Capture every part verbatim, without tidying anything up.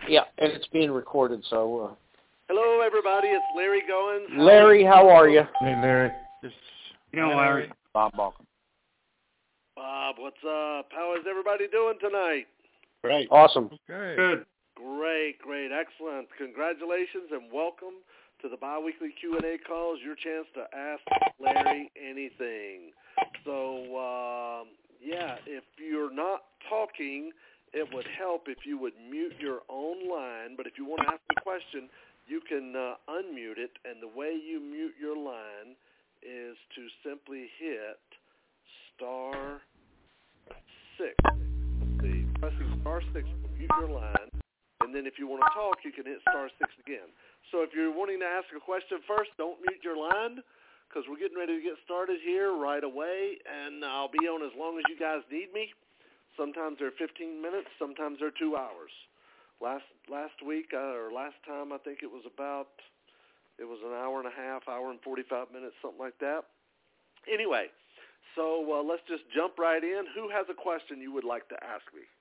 Yeah, and it's being recorded, so. Uh... Hello, everybody. It's Larry Goins. Larry, how are you? Hey, Larry. Just, you know, Larry. Bob Balkin. Bob, what's up? How is everybody doing tonight? Great. Awesome. Okay. Good. Great, great, excellent. Congratulations and welcome to the biweekly Q and A calls. Your chance to ask Larry anything. So, um, yeah, if you're not talking, it would help if you would mute your own line. But if you want to ask a question, you can uh, unmute it. And the way you mute your line is to simply hit star six. The pressing star six will mute your line. And then if you want to talk, you can hit star six again. So if you're wanting to ask a question first, don't mute your line because we're getting ready to get started here right away. And I'll be on as long as you guys need me. Sometimes they're fifteen minutes. Sometimes they're two hours. Last last week uh, or last time, I think it was about, it was an hour and a half, hour and forty-five minutes, something like that. Anyway, so uh, let's just jump right in. Who has a question you would like to ask me?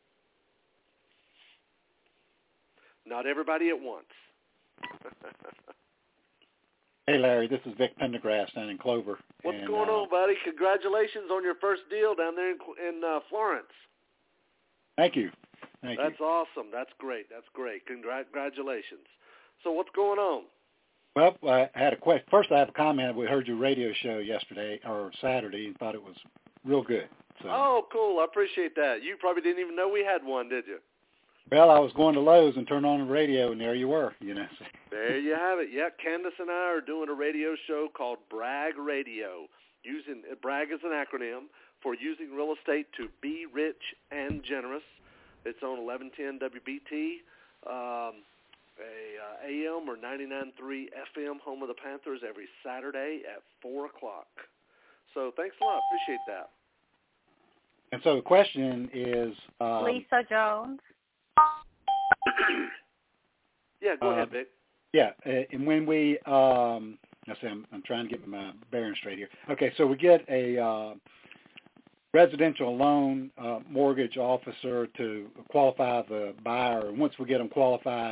Not everybody at once. Hey, Larry, this is Vic Pendergrass down in Clover. What's and, going uh, on, buddy? Congratulations on your first deal down there in, in uh, Florence. Thank you. Thank That's you. awesome. That's great. That's great. Congratulations. So what's going on? Well, I had a question. First, I have a comment. We heard your radio show yesterday or Saturday and thought it was real good. So. Oh, cool. I appreciate that. You probably didn't even know we had one, did you? Well, I was going to Lowe's and turned on the radio, and there you were, you know. There you have it. Yeah, Candace and I are doing a radio show called Brag Radio. Using Brag is an acronym for using real estate to be rich and generous. It's on eleven ten W B T, um, a uh, A M or ninety-nine point three F M, home of the Panthers, every Saturday at four o'clock. So thanks a lot. Appreciate that. And so the question is... Um, Lisa Jones. Yeah, go uh, ahead, Vic. Yeah, uh, and when we, um, let's see, I'm, I'm trying to get my bearings straight here. Okay, so we get a uh, residential loan uh, mortgage officer to qualify the buyer. And once we get them qualified,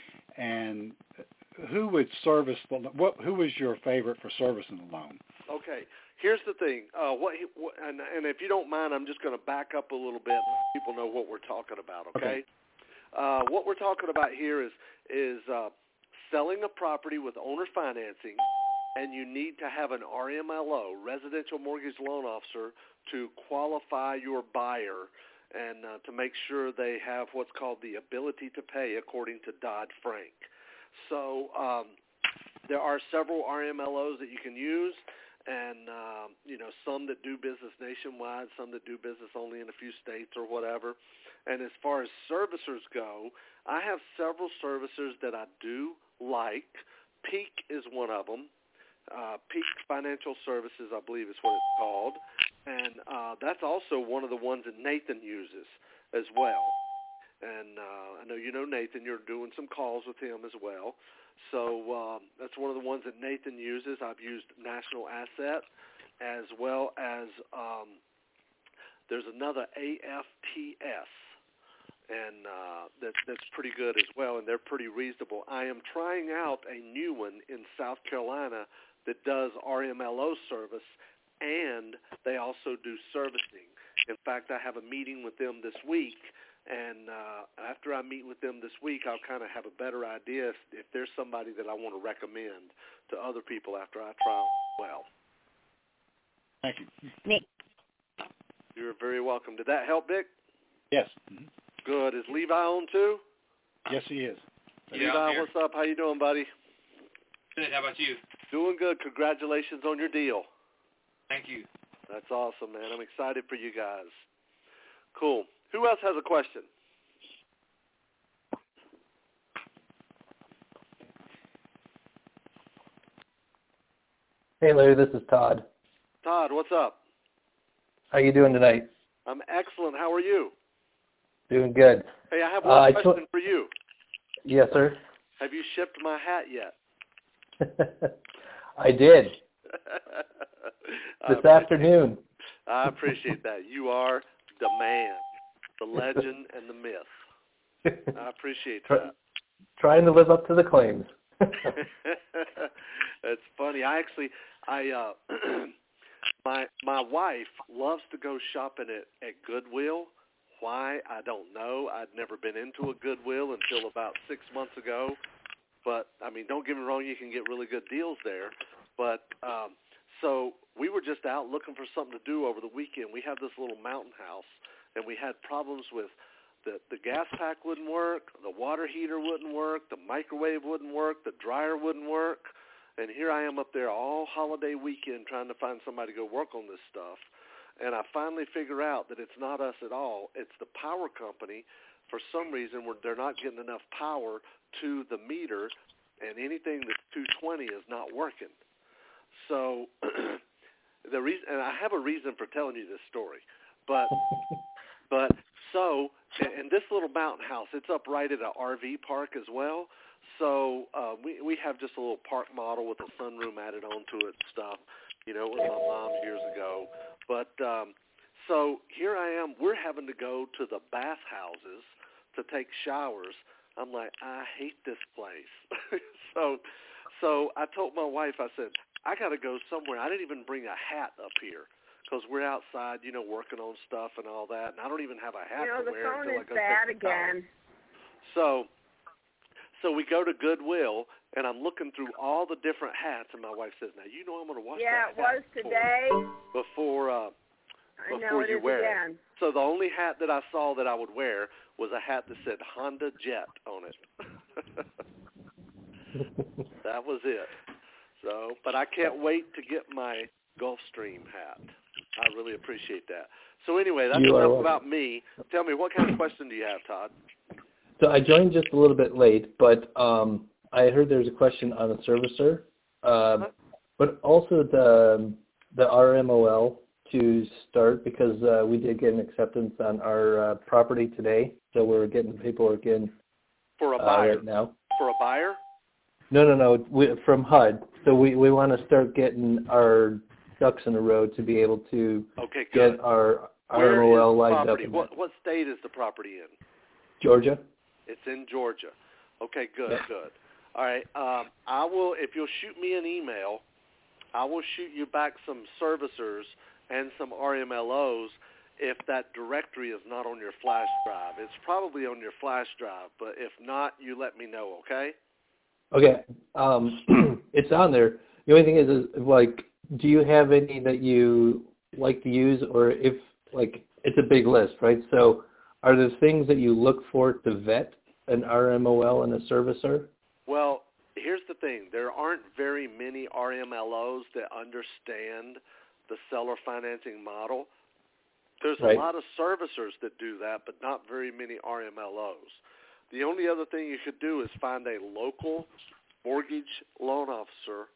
and who would service the what? Who is your favorite for servicing the loan? Okay, here's the thing. Uh, what, what and, and if you don't mind, I'm just going to back up a little bit, and let people know what we're talking about. Okay. okay. Uh, what we're talking about here is is uh, selling a property with owner financing, and you need to have an R M L O, Residential Mortgage Loan Officer, to qualify your buyer and uh, to make sure they have what's called the ability to pay according to Dodd-Frank. So um, there are several R M L Os that you can use, and um, you know, some that do business nationwide, some that do business only in a few states or whatever. And as far as servicers go, I have several servicers that I do like. Peak is one of them. Uh, Peak Financial Services, I believe is what it's called. And uh, that's also one of the ones that Nathan uses as well. And uh, I know you know Nathan. You're doing some calls with him as well. So um, that's one of the ones that Nathan uses. I've used National Asset as well as um, there's another A F T S. And uh, that, that's pretty good as well, and they're pretty reasonable. I am trying out a new one in South Carolina that does R M L O service, and they also do servicing. In fact, I have a meeting with them this week, and uh, after I meet with them this week, I'll kind of have a better idea if, if there's somebody that I want to recommend to other people after I try them well. Thank you. Nick. You're very welcome. Did that help, Vic? Yes. Mm-hmm. Good. Is Levi on too? Yes, he is. Yeah, Levi, what's up? How you doing, buddy? Good. How about you? Doing good. Congratulations on your deal. Thank you. That's awesome, man. I'm excited for you guys. Cool. Who else has a question? Hey, Larry, this is Todd. Todd, what's up? How you doing tonight? I'm excellent. How are you? Doing good. Hey, I have one uh, question tw- for you. Yes, sir. Have you shipped my hat yet? I did. This I afternoon. I appreciate that. You are the man, the legend, and the myth. I appreciate that. trying to live up to the claims. That's funny. I actually, I, uh, my my wife loves to go shopping at, at Goodwill. Why, I don't know. I'd never been into a Goodwill until about six months ago. But, I mean, don't get me wrong, you can get really good deals there. But, um, so we were just out looking for something to do over the weekend. We have this little mountain house, and we had problems with the, the gas pack wouldn't work, the water heater wouldn't work, the microwave wouldn't work, the dryer wouldn't work. And here I am up there all holiday weekend trying to find somebody to go work on this stuff. And I finally figure out that it's not us at all. It's the power company. For some reason, where they're not getting enough power to the meter, and anything that's two twenty is not working. So the reason, and I have a reason for telling you this story, but but so, and this little mountain house, it's up right at an R V park as well. So uh, we we have just a little park model with a sunroom added onto it and stuff. You know, it was my mom's years ago. But um, so here I am. We're having to go to the bathhouses to take showers. I'm like, I hate this place. so so I told my wife, I said, I got to go somewhere. I didn't even bring a hat up here because we're outside, you know, working on stuff and all that. And I don't even have a hat you know, to wear until I go the phone is bad take a shower. again. So so we go to Goodwill, and I'm looking through all the different hats, and my wife says, now, you know I'm going to wash yeah, that hat it was today. before, uh, I before know you it is wear again. it. So the only hat that I saw that I would wear was a hat that said Honda Jet on it. That was it. So, but I can't wait to get my Gulfstream hat. I really appreciate that. So anyway, that's You enough about me. Tell me, what kind of question do you have, Todd? So I joined just a little bit late, but um, I heard there's a question on the servicer, uh, but also the the R M O L to start, because uh, we did get an acceptance on our uh, property today, so we're getting the paperwork in For a uh, buyer? right now. For a buyer? No, no, no, we, from H U D. So we, we want to start getting our ducks in a row to be able to okay, good. get our Where R M O L is the lined property? up. What, what state is the property in? Georgia. It's in Georgia. Okay, good, Yeah. good. All right, um, I will, if you'll shoot me an email, I will shoot you back some servicers and some R M L Os if that directory is not on your flash drive. It's probably on your flash drive, but if not, you let me know, okay? Okay, um, it's on there. The only thing is, is, like, do you have any that you like to use, or if, like, it's a big list, right? So are there things that you look for to vet an R M O L and a servicer? Well, here's the thing. There aren't very many R M L Os that understand the seller financing model. There's Right. a lot of servicers that do that, but not very many R M L Os. The only other thing you could do is find a local mortgage loan officer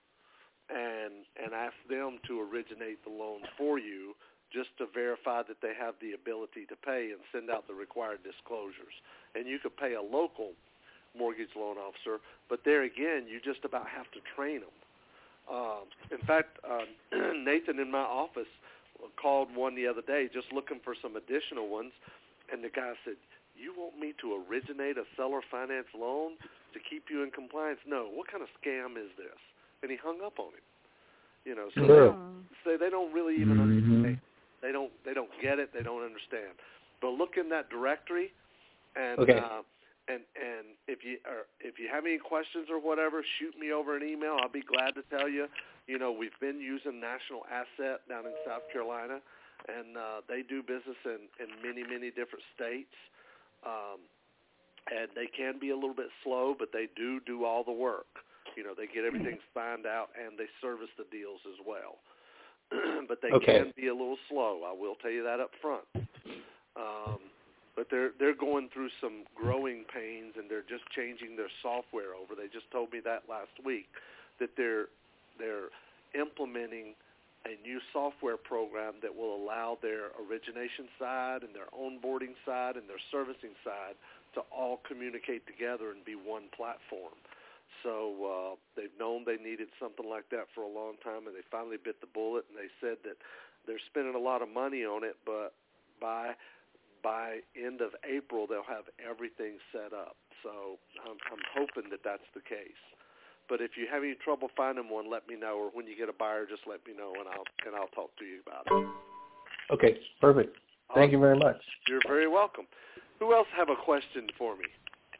and and ask them to originate the loan for you, just to verify that they have the ability to pay and send out the required disclosures. And you could pay a local mortgage loan officer, but there again, you just about have to train them. Um, in fact, uh, Nathan in my office called one the other day just looking for some additional ones, and the guy said, you want me to originate a seller finance loan to keep you in compliance? No. What kind of scam is this? And he hung up on him. You know, so Sure. they, so they don't really even Mm-hmm. understand. They don't they don't get it. They don't understand. But look in that directory, and Okay. uh, and and if you or if you have any questions or whatever, shoot me over an email. I'll be glad to tell you. You know, we've been using National Asset down in South Carolina, and uh, they do business in, in many many different states. Um, and they can be a little bit slow, but they do do all the work. You know, they get everything signed out, and they service the deals as well. But they Okay. can be a little slow. I will tell you that up front. Um, but they're they're going through some growing pains, and they're just changing their software over. They just told me that last week, that they're they're implementing a new software program that will allow their origination side and their onboarding side and their servicing side to all communicate together and be one platform. So uh, they've known they needed something like that for a long time, and they finally bit the bullet, and they said that they're spending a lot of money on it, but by by end of April they'll have everything set up. So I'm, I'm hoping that that's the case. But if you have any trouble finding one, let me know. Or when you get a buyer, just let me know, and I'll and I'll talk to you about it. Okay, perfect. Thank awesome. you very much. You're very welcome. Who else have a question for me?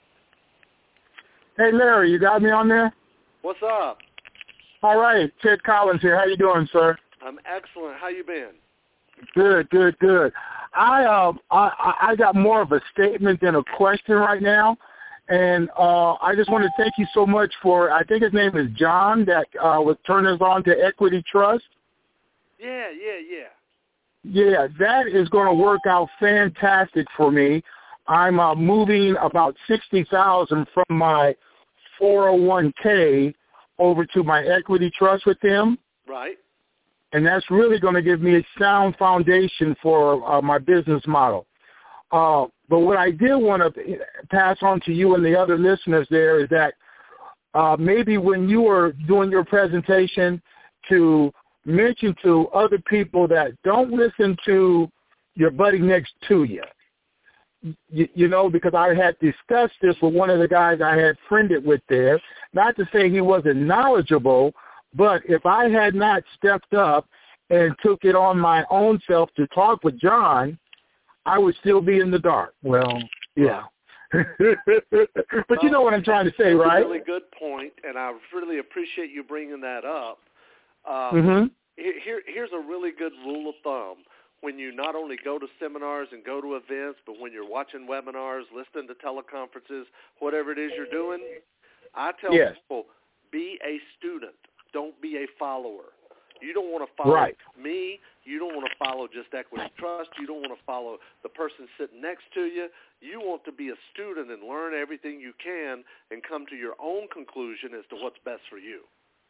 Hey, Larry, you got me on there? What's up? All right, Ted Collins here. How you doing, sir? I'm excellent. How you been? Good, good, good. I um I I got more of a statement than a question right now, and uh, I just want to thank you so much for. I think his name is John that uh, was turning us on to Equity Trust. Yeah, yeah, yeah. Yeah, that is going to work out fantastic for me. I'm uh, moving about sixty thousand from my four oh one k over to my Equity Trust with them. Right. And that's really going to give me a sound foundation for uh, my business model. Uh, but what I did want to pass on to you and the other listeners there is that uh, maybe when you were doing your presentation to mention to other people that don't listen to your buddy next to you. You, you know, because I had discussed this with one of the guys I had friended with there. Not to say he wasn't knowledgeable, but if I had not stepped up and took it on my own self to talk with John, I would still be in the dark. Well, yeah. But you know what I'm trying to say, right? That's a really good point, and I really appreciate you bringing that up. Um, mm-hmm. here, here's a really good rule of thumb. When you not only go to seminars and go to events, but when you're watching webinars, listening to teleconferences, whatever it is you're doing, I tell yes. people, be a student. Don't be a follower. You don't want to follow right. me. You don't want to follow just Equity Trust. You don't want to follow the person sitting next to you. You want to be a student and learn everything you can and come to your own conclusion as to what's best for you.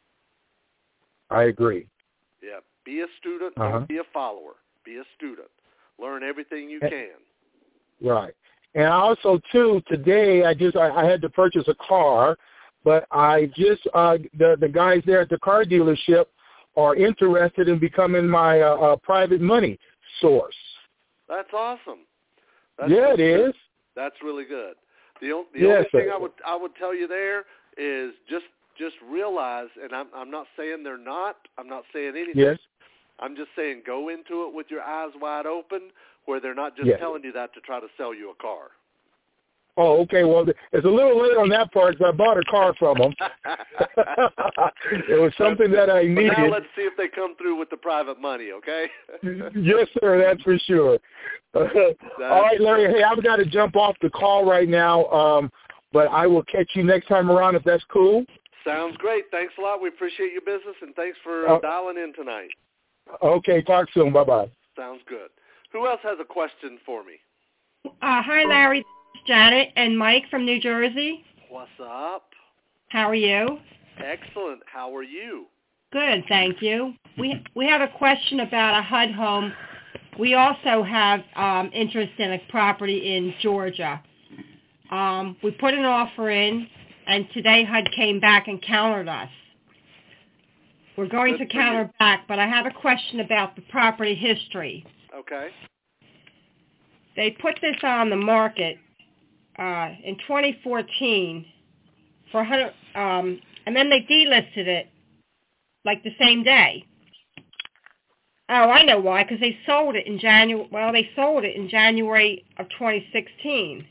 I agree. Yeah. Be a student. Uh-huh. Don't be a follower. Be a student. Learn everything you can. Right. And also, too, today I just I, I had to purchase a car, but I just uh, the the guys there at the car dealership are interested in becoming my uh, uh, private money source. That's awesome. That's yeah, it good. is. That's really good. The, o- the yes, only thing sir. I would I would tell you there is just just realize, and I'm I'm not saying they're not. I'm not saying anything. Yes. I'm just saying go into it with your eyes wide open, where they're not just yes. telling you that to try to sell you a car. Oh, okay. Well, it's a little late on that part because I bought a car from them. It was something that I needed. But now let's see if they come through with the private money, okay? Yes, sir. That's for sure. That's All right, Larry. Hey, I've got to jump off the call right now, um, but I will catch you next time around if that's cool. Sounds great. Thanks a lot. We appreciate your business, and thanks for uh, dialing in tonight. Okay, talk soon. Bye-bye. Sounds good. Who else has a question for me? Uh, hi, Larry. Janet and Mike from New Jersey. What's up? How are you? Excellent. How are you? Good, thank you. We we have a question about a H U D home. We also have um, interest in a property in Georgia. Um, we put an offer in, and today H U D came back and countered us. We're going Good to counter you. back, but I have a question about the property history. Okay. They put this on the market uh, in twenty fourteen for one hundred, um, and then they delisted it like the same day. Oh, I know why, because they sold it in January. Well, they sold it in January of twenty sixteen.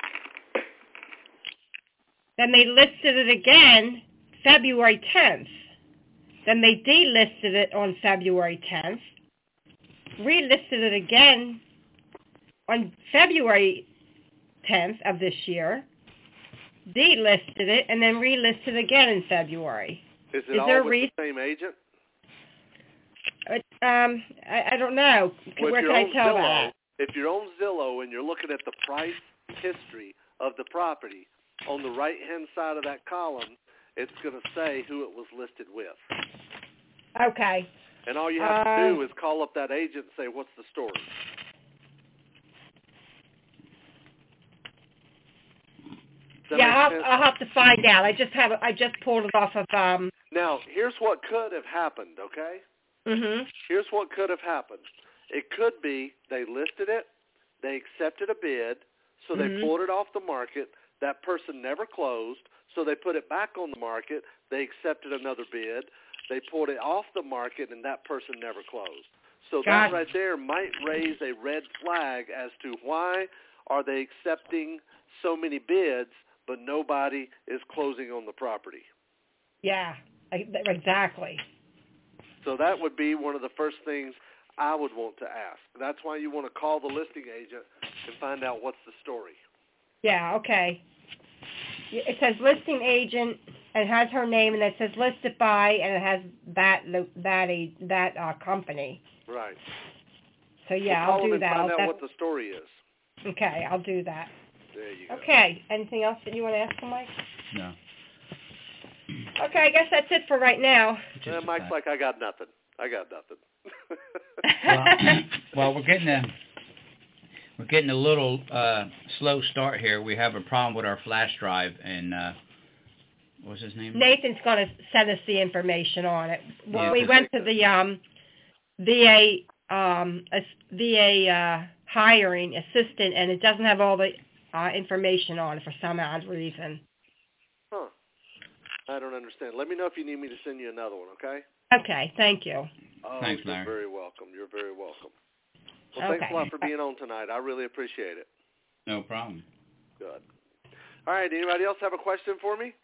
Then they listed it again February tenth. Then they delisted it on February tenth, relisted it again on February tenth of this year, delisted it, and then relisted again in February. Is it Is all there with re- the same agent? Um, I, I don't know. Well, Where can I tell Zillow, that? If you're on Zillow and you're looking at the price history of the property, on the right-hand side of that column, it's going to say who it was listed with. Okay. And all you have uh, to do is call up that agent and say, what's the story? Yeah, I'll, I'll have to find out. I just have I just pulled it off of. Um... Now, here's what could have happened, okay? Mhm. Here's what could have happened. It could be they listed it, They accepted a bid, so they Mhm. pulled it off the market. That person never closed, so they put it back on the market. They accepted another bid. They pulled it off the market, and that person never closed. So that Got it. right there might raise a red flag as to why are they accepting so many bids, but nobody is closing on the property. Yeah, I- exactly. So that would be one of the first things I would want to ask. That's why you want to call the listing agent and find out what's the story. Yeah, okay. It says listing agent, and it has her name, and it says listed by, and it has that lo- that a, that uh, company. Right. So yeah, so call I'll them do and that. find I'll out def- what the story is. Okay, I'll do that. There you go. Okay, anything else that you want to ask him, Mike? No. Okay, I guess that's it for right now. Uh, Mike's like, I got nothing. I got nothing. well, well, we're getting a we're getting a little uh, slow start here. We have a problem with our flash drive, and uh, what's his name? Nathan's going to send us the information on it. Yeah. We went to the um, V A um, as- V A uh, hiring assistant, and it doesn't have all the uh, information on it for some odd reason. Huh. I don't understand. Let me know if you need me to send you another one, okay? Okay, thank you. Oh, Thanks, you're Larry. very welcome. You're very welcome. Well, Okay. thanks a lot for being on tonight. I really appreciate it. No problem. Good. All right, anybody else have a question for me?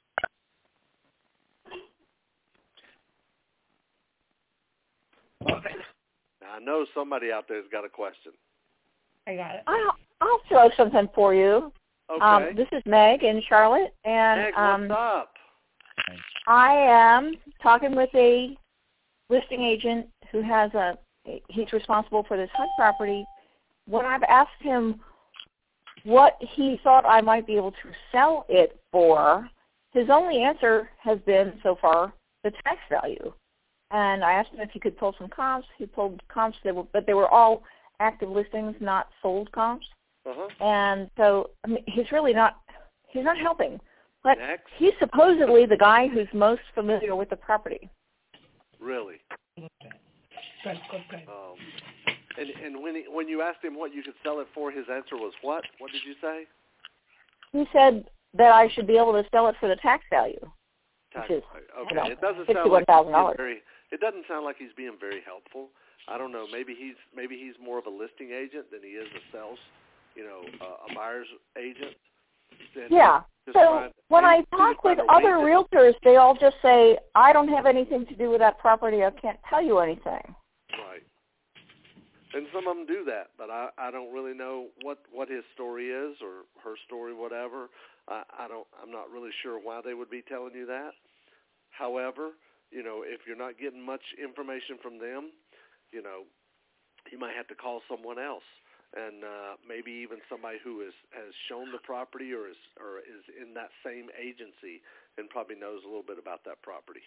I know somebody out there's got a question. I got it. I'll, I'll throw something for you. Okay. Um, this is Meg in Charlotte, and Meg, um, what's up? I am talking with a listing agent who has a, he's responsible for this H U D property. When I've asked him what he thought I might be able to sell it for, his only answer has been, so far, the tax value. And I asked him if he could pull some comps. He pulled comps, that were, but they were all active listings, not sold comps. Uh-huh. And so I mean, he's really not, he's not helping. But Next. he's supposedly the guy who's most familiar with the property. Really? Good, good, good. Um, and and when he, when you asked him what you could sell it for, his answer was what? What did you say? He said that I should be able to sell it for the tax value, Tax, which is okay. you know, It doesn't sound sixty-one like thousand he's being dollars. very. It doesn't sound like he's being very helpful. I don't know. Maybe he's maybe he's more of a listing agent than he is a sales, you know, uh, a buyer's agent. And Yeah. just So trying- when I maybe he's talk with trying to other wing it. realtors, they all just say, I don't have anything to do with that property. I can't tell you anything. Right. And some of them do that, but I, I don't really know what, what his story is or her story, whatever. I, I don't. I'm not really sure why they would be telling you that. However, you know, if you're not getting much information from them, you know, you might have to call someone else, and uh, maybe even somebody who is, has shown the property or is or is in that same agency and probably knows a little bit about that property.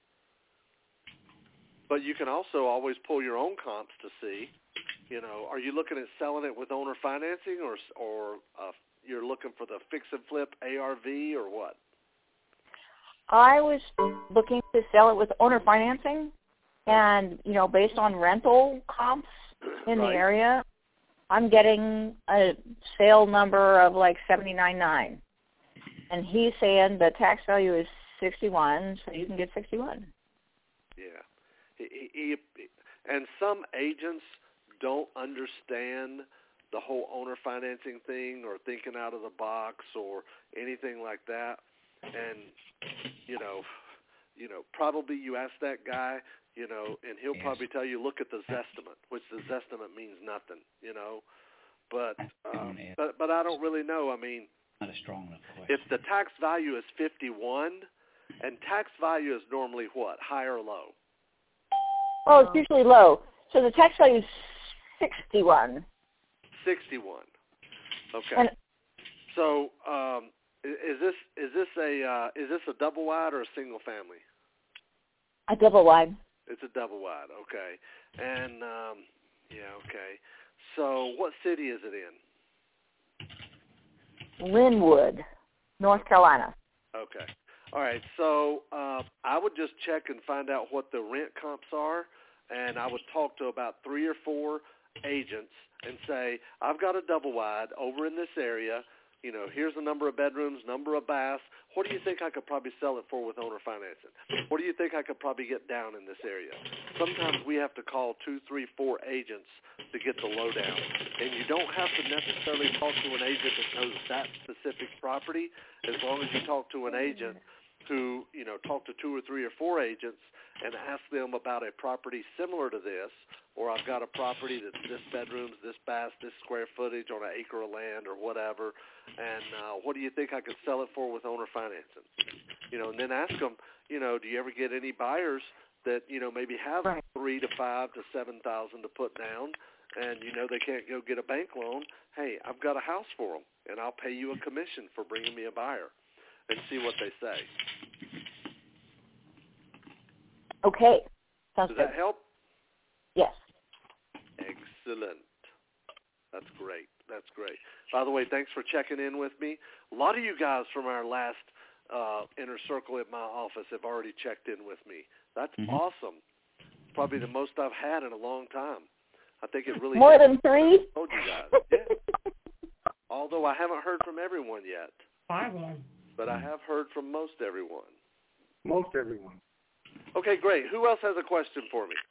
But you can also always pull your own comps to see, you know, are you looking at selling it with owner financing or or uh, you're looking for the fix and flip A R V or what? I was looking to sell it with owner financing, and, you know, based on rental comps in Right. the area, I'm getting a sale number of like seventy-nine nine, and he's saying the tax value is sixty-one, so you can get sixty-one. Yeah, he, he, he, and some agents don't understand the whole owner financing thing or thinking out of the box or anything like that. And you know, you know, probably you ask that guy, you know, and he'll Yes. probably tell you, look at the Zestimate, which the Zestimate means nothing, you know. But um, Yeah. but but I don't really know. I mean, Not a strong enough question. if the tax value is fifty-one, and tax value is normally what, high or low? Oh, it's usually low. So the tax value is sixty-one. sixty-one. Okay. And So, um, i- is this is this a uh, is this a double wide or a single family? a double wide. It's a double wide. Okay. And um, yeah, okay. So, what city is it in? Linwood, North Carolina. Okay. All right. So, uh, I would just check and find out what the rent comps are, and I would talk to about three or four agents and say, I've got a double wide over in this area. You know, here's the number of bedrooms, number of baths. What do you think I could probably sell it for with owner financing? What do you think I could probably get down in this area? Sometimes we have to call two, three, four agents to get the lowdown. And you don't have to necessarily talk to an agent that knows that specific property, as long as you talk to an agent who, you know, talk to two or three or four agents and ask them about a property similar to this, or I've got a property that's this bedrooms, this baths, this square footage on an acre of land or whatever, and uh, what do you think I could sell it for with owner financing? You know, and then ask them, you know, do you ever get any buyers that, you know, maybe have right. three to five to seven thousand to put down, and you know they can't go get a bank loan? Hey, I've got a house for them, and I'll pay you a commission for bringing me a buyer, and see what they say. Okay. Sounds Does good. that help? Yes. Excellent. That's great. That's great. By the way, thanks for checking in with me. A lot of you guys from our last uh, inner circle at my office have already checked in with me. That's mm-hmm. awesome. Probably the most I've had in a long time. I think it really more than three. I told you guys. Yeah. Although I haven't heard from everyone yet. Five one. But I have heard from most everyone. Most everyone. Okay, great. Who else has a question for me?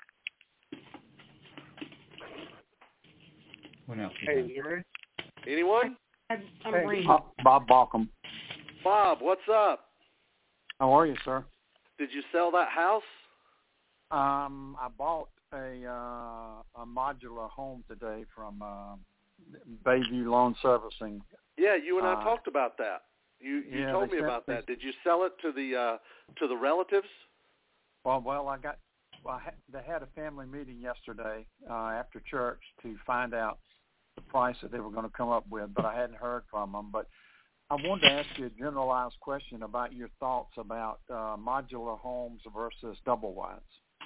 What else? Hey, you ready? Anyone? I'm, I'm Hey, reading. Bob, Bob Balcom. Bob, what's up? How are you, sir? Did you sell that house? Um, I bought a uh, a modular home today from uh, Bayview Loan Servicing. Yeah, you and I uh, talked about that. You you yeah, told they me sent about me- that. Did you sell it to the uh, to the relatives? Well, well, I got. Well, I ha- they had a family meeting yesterday uh, after church to find out the price that they were going to come up with, but I hadn't heard from them. But I wanted to ask you a generalized question about your thoughts about uh, modular homes versus double wides.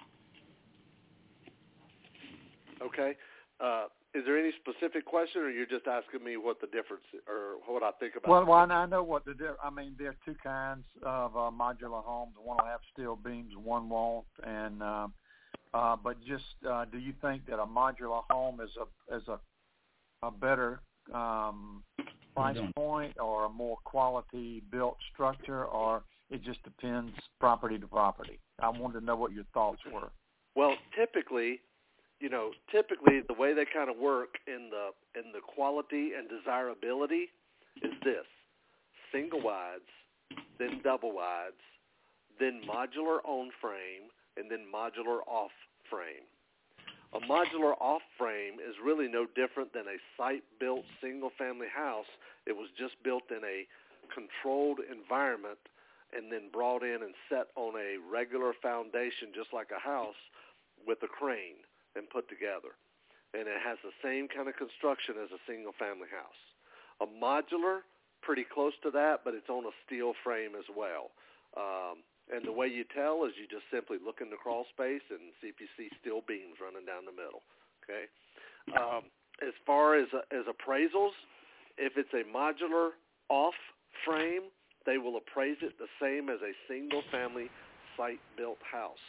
Okay. Uh, is there any specific question, or you're just asking me what the difference or what I think about? Well, well, I know what the di- I mean. There are two kinds of uh, modular homes. One will have steel beams, one won't. And uh, uh, but just uh, do you think that a modular home is a is a a better um, price point or a more quality built structure, or it just depends property to property? I wanted to know what your thoughts were. Well, typically, you know, typically the way they kind of work in the in the quality and desirability is this: single wides, then double wides, then modular on frame, and then modular off frame. A modular off frame is really no different than a site-built single-family house. It was just built in a controlled environment and then brought in and set on a regular foundation just like a house with a crane and put together. And it has the same kind of construction as a single-family house. A modular, pretty close to that, but it's on a steel frame as well. Um, and the way you tell is you just simply look in the crawl space and see if you see steel beams running down the middle. Okay. Um, as far as uh, as appraisals, if it's a modular off frame, they will appraise it the same as a single-family site-built house.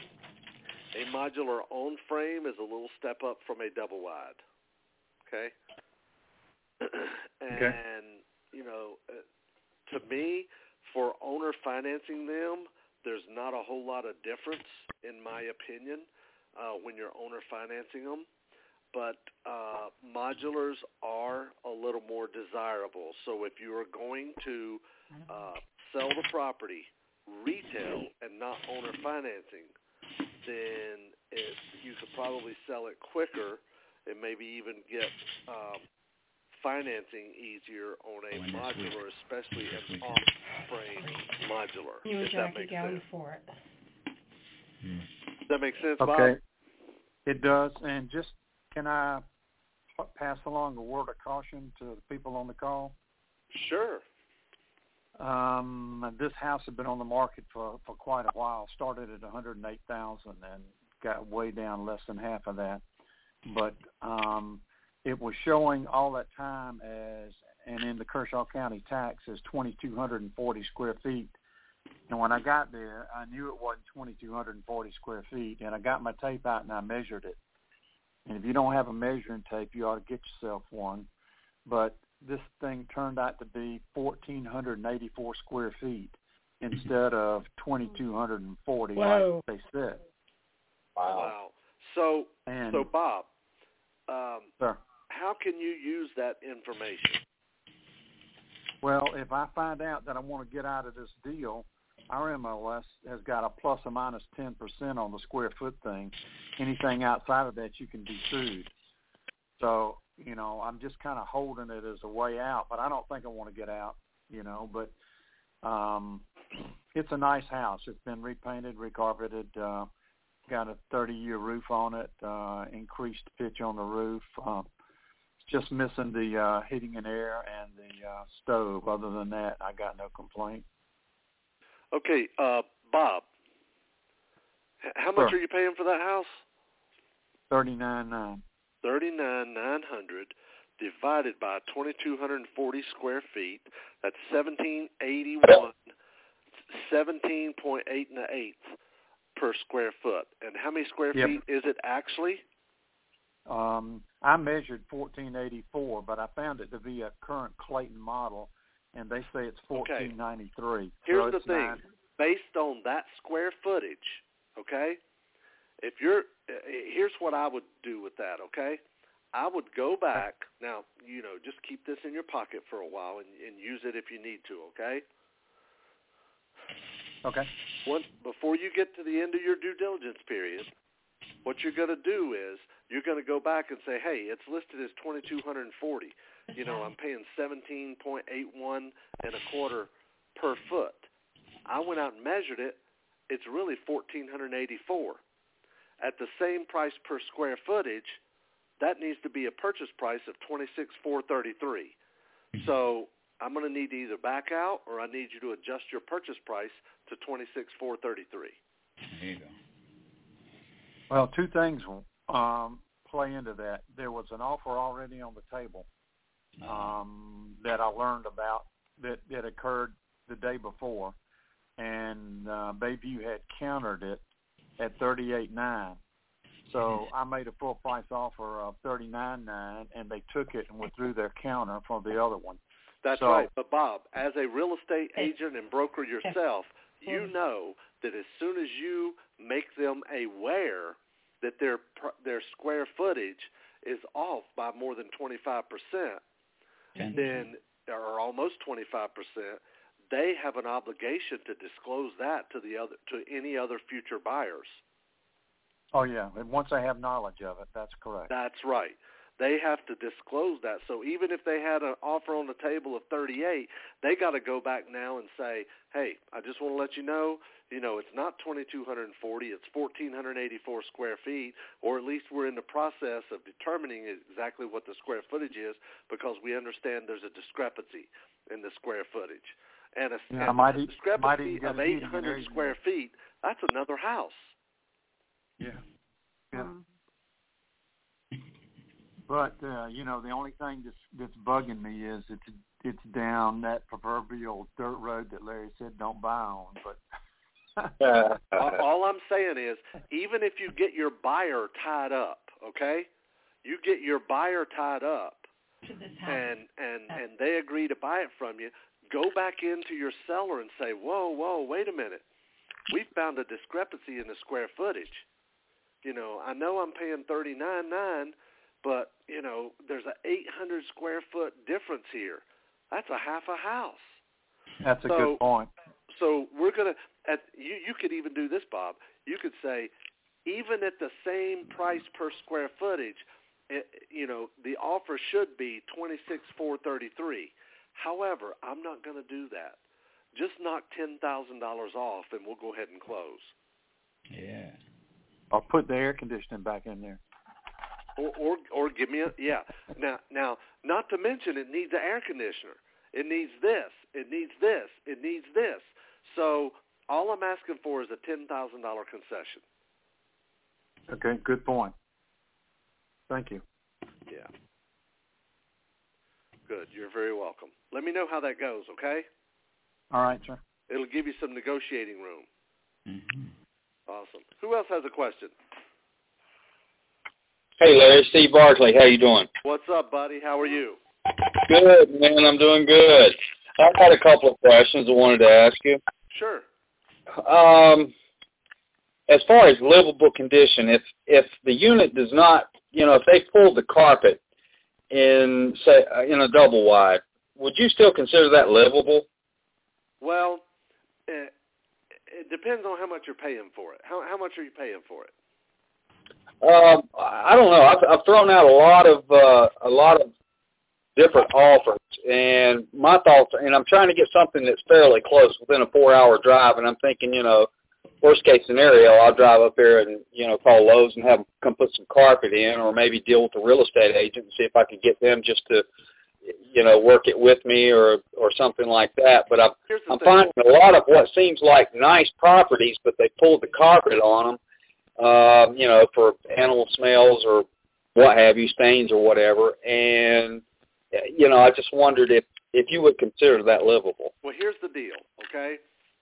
A modular on frame is a little step up from a double wide. Okay. and Okay. you know, uh, to me, for owner financing them, there's not a whole lot of difference, in my opinion, uh, when you're owner financing them. But uh, modulars are a little more desirable. So if you are going to uh, sell the property retail and not owner financing, then it, you could probably sell it quicker and maybe even get um, financing easier on a modular, especially an off-frame modular. You and if that Jackie makes going sense. for it. Does that make sense, Bob? Okay. It does. And just can I pass along a word of caution to the people on the call? Sure. Um, this house had been on the market for, for quite a while. Started at one hundred eight thousand and got way down less than half of that. But um, it was showing all that time as, and in the Kershaw County tax, as two thousand two hundred forty square feet. And when I got there, I knew it wasn't two thousand two hundred forty square feet. And I got my tape out and I measured it. And if you don't have a measuring tape, you ought to get yourself one. But this thing turned out to be one thousand four hundred eighty-four square feet instead of two thousand two hundred forty, Whoa. like they said. Wow. wow. So, and, so Bob, um, sir. how can you use that information? Well, if I find out that I want to get out of this deal, our M L S has got a plus or minus ten percent on the square foot thing. Anything outside of that, you can be sued. So, you know, I'm just kind of holding it as a way out, but I don't think I want to get out, you know. But um, it's a nice house. It's been repainted, recarpeted, uh, got a thirty-year roof on it, uh, increased pitch on the roof. Uh, it's just missing the uh, heating and air and the uh, stove. Other than that, I got no complaint. Okay, uh, Bob, how much sure. are you paying for that house? Thirty-nine nine. Thirty-nine nine hundred divided by twenty-two hundred forty square feet. That's seventeen eighty-one, seventeen point eight and an eighth per square foot. And how many square yep. feet is it actually? Um, I measured fourteen eighty-four, but I found it to be a current Clayton model, and they say it's fourteen ninety-three. Okay. Here's so the thing. nine. Based on that square footage, okay, if you're, here's what I would do with that, okay? I would go back, now, you know, just keep this in your pocket for a while and, and use it if you need to, okay? Okay. One, before you get to the end of your due diligence period, what you're going to do is you're going to go back and say, hey, it's listed as twenty-two forty. You know, I'm paying seventeen point eight one and a quarter per foot. I went out and measured it. It's really fourteen eighty-four. At the same price per square footage, that needs to be a purchase price of twenty-six four thirty-three. So I'm going to need to either back out or I need you to adjust your purchase price to twenty-six four thirty-three. There you go. Well, two things um, play into that. There was an offer already on the table um, that I learned about that, that occurred the day before, and uh, Bayview had countered it at thirty-eight nine. So I made a full price offer of thirty-nine nine, and they took it and withdrew their counter for the other one. That's so, right. But, Bob, as a real estate agent and broker yourself, you know that as soon as you make them aware that their their square footage is off by more than twenty-five percent, then, or almost twenty-five percent, they have an obligation to disclose that to the other to any other future buyers. Oh, yeah. And once I have knowledge of it, that's correct. That's right. They have to disclose that. So even if they had an offer on the table of thirty-eight, they got to go back now and say, hey, I just want to let you know, you know, it's not twenty-two forty, it's fourteen eighty-four square feet, or at least we're in the process of determining exactly what the square footage is because we understand there's a discrepancy in the square footage. And a, yeah, and might a eat, discrepancy of eight hundred square feet, that's another house. Yeah. Yeah. Um. But, uh, you know, the only thing that's, that's bugging me is it's it's down that proverbial dirt road that Larry said don't buy on. But all I'm saying is even if you get your buyer tied up, okay, you get your buyer tied up and, and, and they agree to buy it from you, go back into your seller and say, whoa, whoa, wait a minute. We found a discrepancy in the square footage. You know, I know I'm paying thirty-nine nine, but, you know, there's an eight hundred square foot difference here. That's a half a house. That's so, a good point. So we're going to, at you, you could even do this, Bob. You could say, even at the same price per square footage, it, you know, the offer should be twenty-six four thirty-three. However, I'm not going to do that. Just knock ten thousand dollars off, and we'll go ahead and close. Yeah. I'll put the air conditioning back in there. Or, or, or give me a yeah. Now, now, not to mention, it needs an air conditioner. It needs this. It needs this. It needs this. So all I'm asking for is a ten thousand dollar concession. Okay, good point. Thank you. Yeah. Good. You're very welcome. Let me know how that goes. Okay. All right, sir. It'll give you some negotiating room. Mm-hmm. Awesome. Who else has a question? Hey, Larry. Steve Barkley. How you doing? What's up, buddy? How are you? Good, man. I'm doing good. I've got a couple of questions I wanted to ask you. Sure. Um, as far as livable condition, if if the unit does not, you know, if they pulled the carpet in, say, in a double wide, would you still consider that livable? Well, it, it depends on how much you're paying for it. How how much are you paying for it? Um, I don't know. I've, I've thrown out a lot of uh, a lot of different offers, and my thoughts, and I'm trying to get something that's fairly close, within a four-hour drive. And I'm thinking, you know, worst case scenario, I'll drive up there and you know call Lowe's and have them come put some carpet in, or maybe deal with a real estate agent and see if I could get them just to, you know, work it with me or or something like that. But I'm I'm finding a lot of what seems like nice properties, but they pulled the carpet on them. Um, you know, for animal smells or what have you, stains or whatever. And, you know, I just wondered if, if you would consider that livable. Well, here's the deal, okay?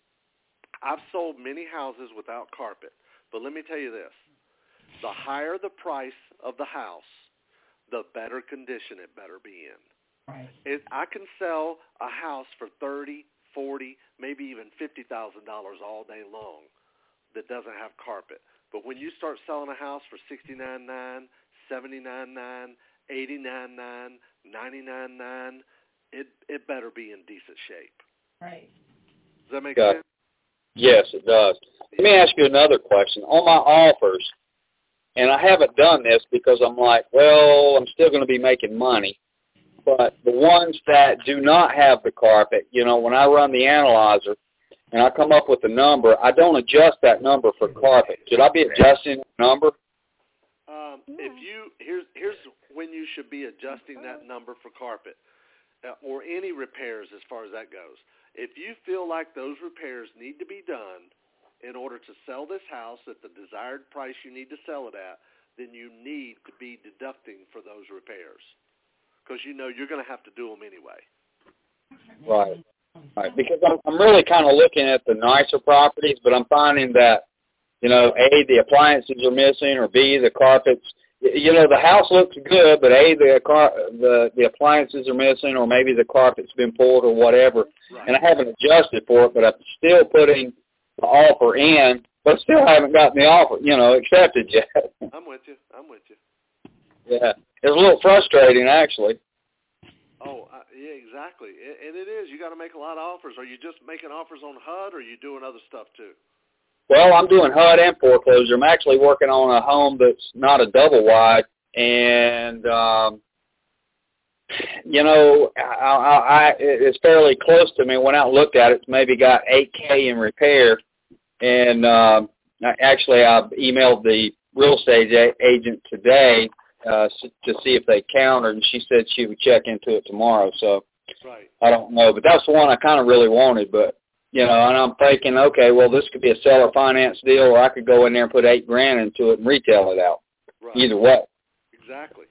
I've sold many houses without carpet, but let me tell you this. The higher the price of the house, the better condition it better be in. Right. It, I can sell a house for thirty, forty, maybe even fifty thousand dollars all day long that doesn't have carpet. But when you start selling a house for sixty-nine nine, seventy-nine nine, eighty-nine nine, ninety-nine nine, it it better be in decent shape. Right. Does that make Got sense? Yes, it does. Let me ask you another question. On my offers, and I haven't done this because I'm like, well, I'm still going to be making money, but the ones that do not have the carpet, you know, when I run the analyzer, and I come up with a number, I don't adjust that number for carpet. Should I be adjusting the number? Um, if you here's here's when you should be adjusting that number for carpet uh, or any repairs as far as that goes. If you feel like those repairs need to be done in order to sell this house at the desired price you need to sell it at, then you need to be deducting for those repairs because you know you're going to have to do them anyway. Right. Right, because I'm, I'm really kind of looking at the nicer properties, but I'm finding that, you know, A, the appliances are missing, or B, the carpets. You know, the house looks good, but A, the car, the the appliances are missing, or maybe the carpet's been pulled or whatever. Right. And I haven't adjusted for it, but I'm still putting the offer in, but still haven't gotten the offer, you know, accepted yet. I'm with you. I'm with you. Yeah, it's a little frustrating, actually. Oh, uh, yeah, exactly. And it is. You got to make a lot of offers. Are you just making offers on H U D, or are you doing other stuff too? Well, I'm doing H U D and foreclosure. I'm actually working on a home that's not a double wide, and um, you know, I, I, I, it's fairly close to me. Went out and looked at it. It's maybe got eight K in repair, and um, actually, I emailed the real estate agent today. Uh, to see if they countered, and she said she would check into it tomorrow. So right. I don't know, but that's the one I kind of really wanted. But you know, and I'm thinking, okay, well, this could be a seller finance deal, or I could go in there and put eight grand into it and retail it out. Right. Either way. Exactly.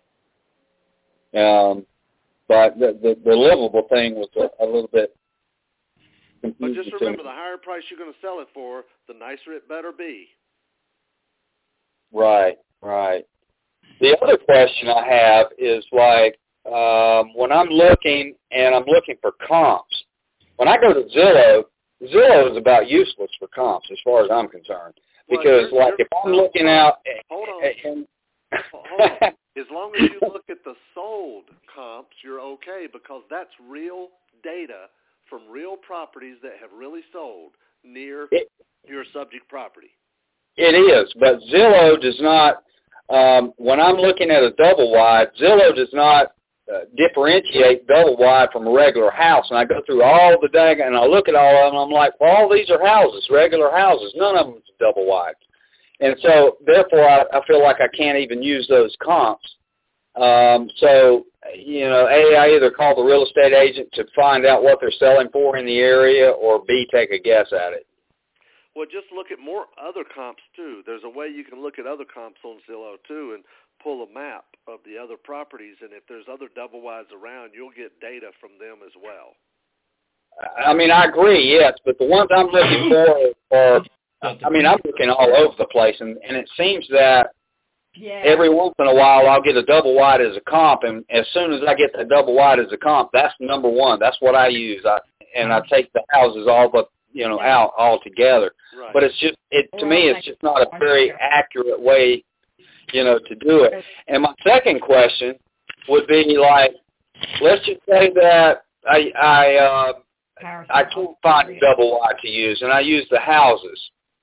Um, but the the, the livable thing was a, a little bit confusing. But just remember, the higher price you're going to sell it for, the nicer it better be. Right. Right. The other question I have is like um, when I'm looking and I'm looking for comps, when I go to Zillow, Zillow is about useless for comps as far as I'm concerned. Because well, like if I'm looking out, hold on, and, hold on. As long as you look at the sold comps, you're okay because that's real data from real properties that have really sold near it, your subject property. It is, but Zillow does not. Um, when I'm looking at a double wide, Zillow does not uh, differentiate double wide from a regular house. And I go through all the data and I look at all of them and I'm like, well, all these are houses, regular houses. None of them is double wide. And so, therefore, I, I feel like I can't even use those comps. Um, so, you know, A, I either call the real estate agent to find out what they're selling for in the area, or B, take a guess at it. Well, just look at more other comps, too. There's a way you can look at other comps on Zillow, too, and pull a map of the other properties. And if there's other double wides around, you'll get data from them as well. I mean, I agree, yes, but the ones I'm looking for are, I mean, I'm looking all over the place, and, and it seems that Yeah. Every once in a while, I'll get a double wide as a comp, and as soon as I get the double wide as a comp, that's number one. That's what I use. I and I take the houses all but you know out altogether. Right. But it's just it to me, it's just not a very accurate way, you know, to do it. And my second question would be like, let's just say that I I uh, I can't find a double wide to use, and I use the houses.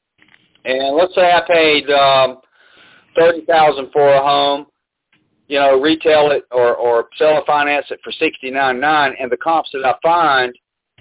And let's say I paid um, thirty thousand for a home, you know, retail it or or sell or finance it for sixty nine nine, and the comps that I find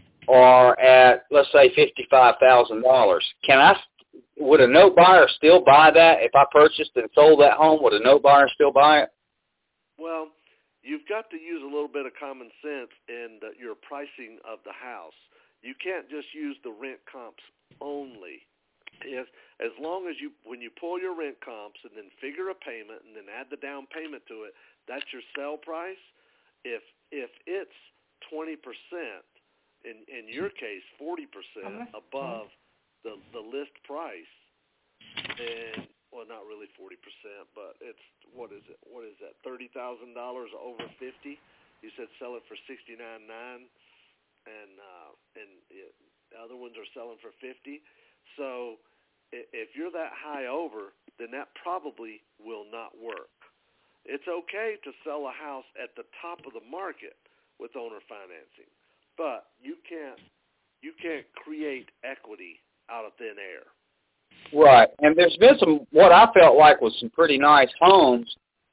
are at let's say fifty five thousand dollars. Can I? Would a note buyer still buy that if I purchased and sold that home? Would a note buyer still buy it? Well, you've got to use a little bit of common sense in the, your pricing of the house. You can't just use the rent comps only. As, as long as you, when you pull your rent comps and then figure a payment and then add the down payment to it, that's your sell price. If if it's twenty percent, in in your case forty percent above the the list price, then well, not really forty percent, but it's what is it? What is that? Thirty thousand dollars over fifty. You said sell it for sixty nine nine, and uh, and it, the other ones are selling for fifty. So if you're that high over, then that probably will not work. It's okay to sell a house at the top of the market with owner financing, but you can't you can't create equity out of thin air. Right, and there's been some what I felt like was some pretty nice homes,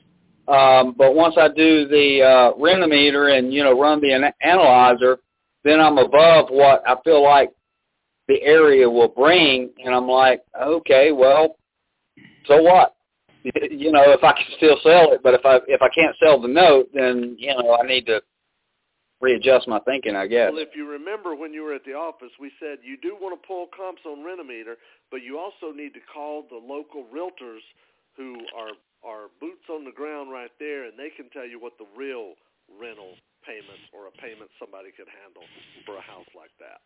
um, but once I do the uh, Renometer and you know run the an- analyzer, then I'm above what I feel like the area will bring, and I'm like, okay, well, so what? You know, if I can still sell it, but if I if I can't sell the note, then you know I need to readjust my thinking, I guess. Well, if you remember when you were at the office, we said you do want to pull comps on Renometer, but you also need to call the local realtors who are are boots on the ground right there, and they can tell you what the real rental payment or a payment somebody could handle for a house like that.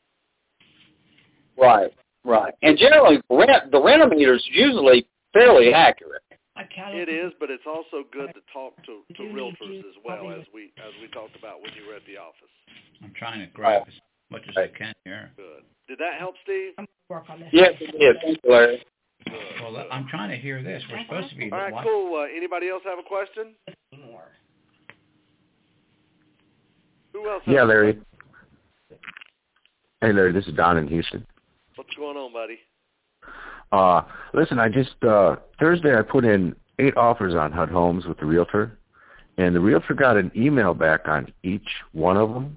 Right, right. And generally, rent, the Renometer is usually fairly accurate. It is, but it's also good to talk to, to realtors as well, as we as we talked about when you were at the office. I'm trying to grab as much as I can here. Good. Did that help, Steve? Work on this. Yes, it did. Thank you, Larry. Good. Well, I'm trying to hear this. We're supposed to be. All right, watch- cool. Uh, anybody else have a question? More. Who else? Has Yeah, a Larry. question? Hey, Larry, this is Don in Houston. What's going on, buddy? Uh, listen, I just, uh, Thursday I put in eight offers on H U D Homes with the realtor, and the realtor got an email back on each one of them.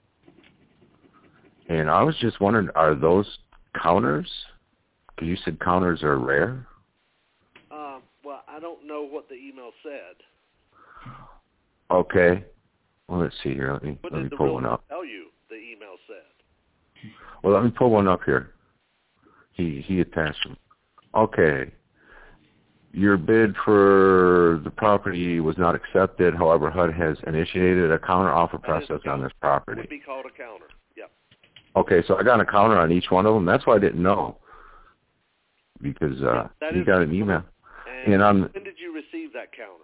And I was just wondering, are those counters? Because you said counters are rare. Uh, well, I don't know what the email said. Okay. Well, let's see here. Let me, What let me did the pull one realtor up. tell you the email said? Well, let me pull one up here. He he attached them. Okay. Your bid for the property was not accepted. However, H U D has initiated a counter offer process on this property. Would be called a counter. Yep. Okay, so I got a counter on each one of them. That's why I didn't know, because uh, That he is got an email. And, And on when did you receive that counter?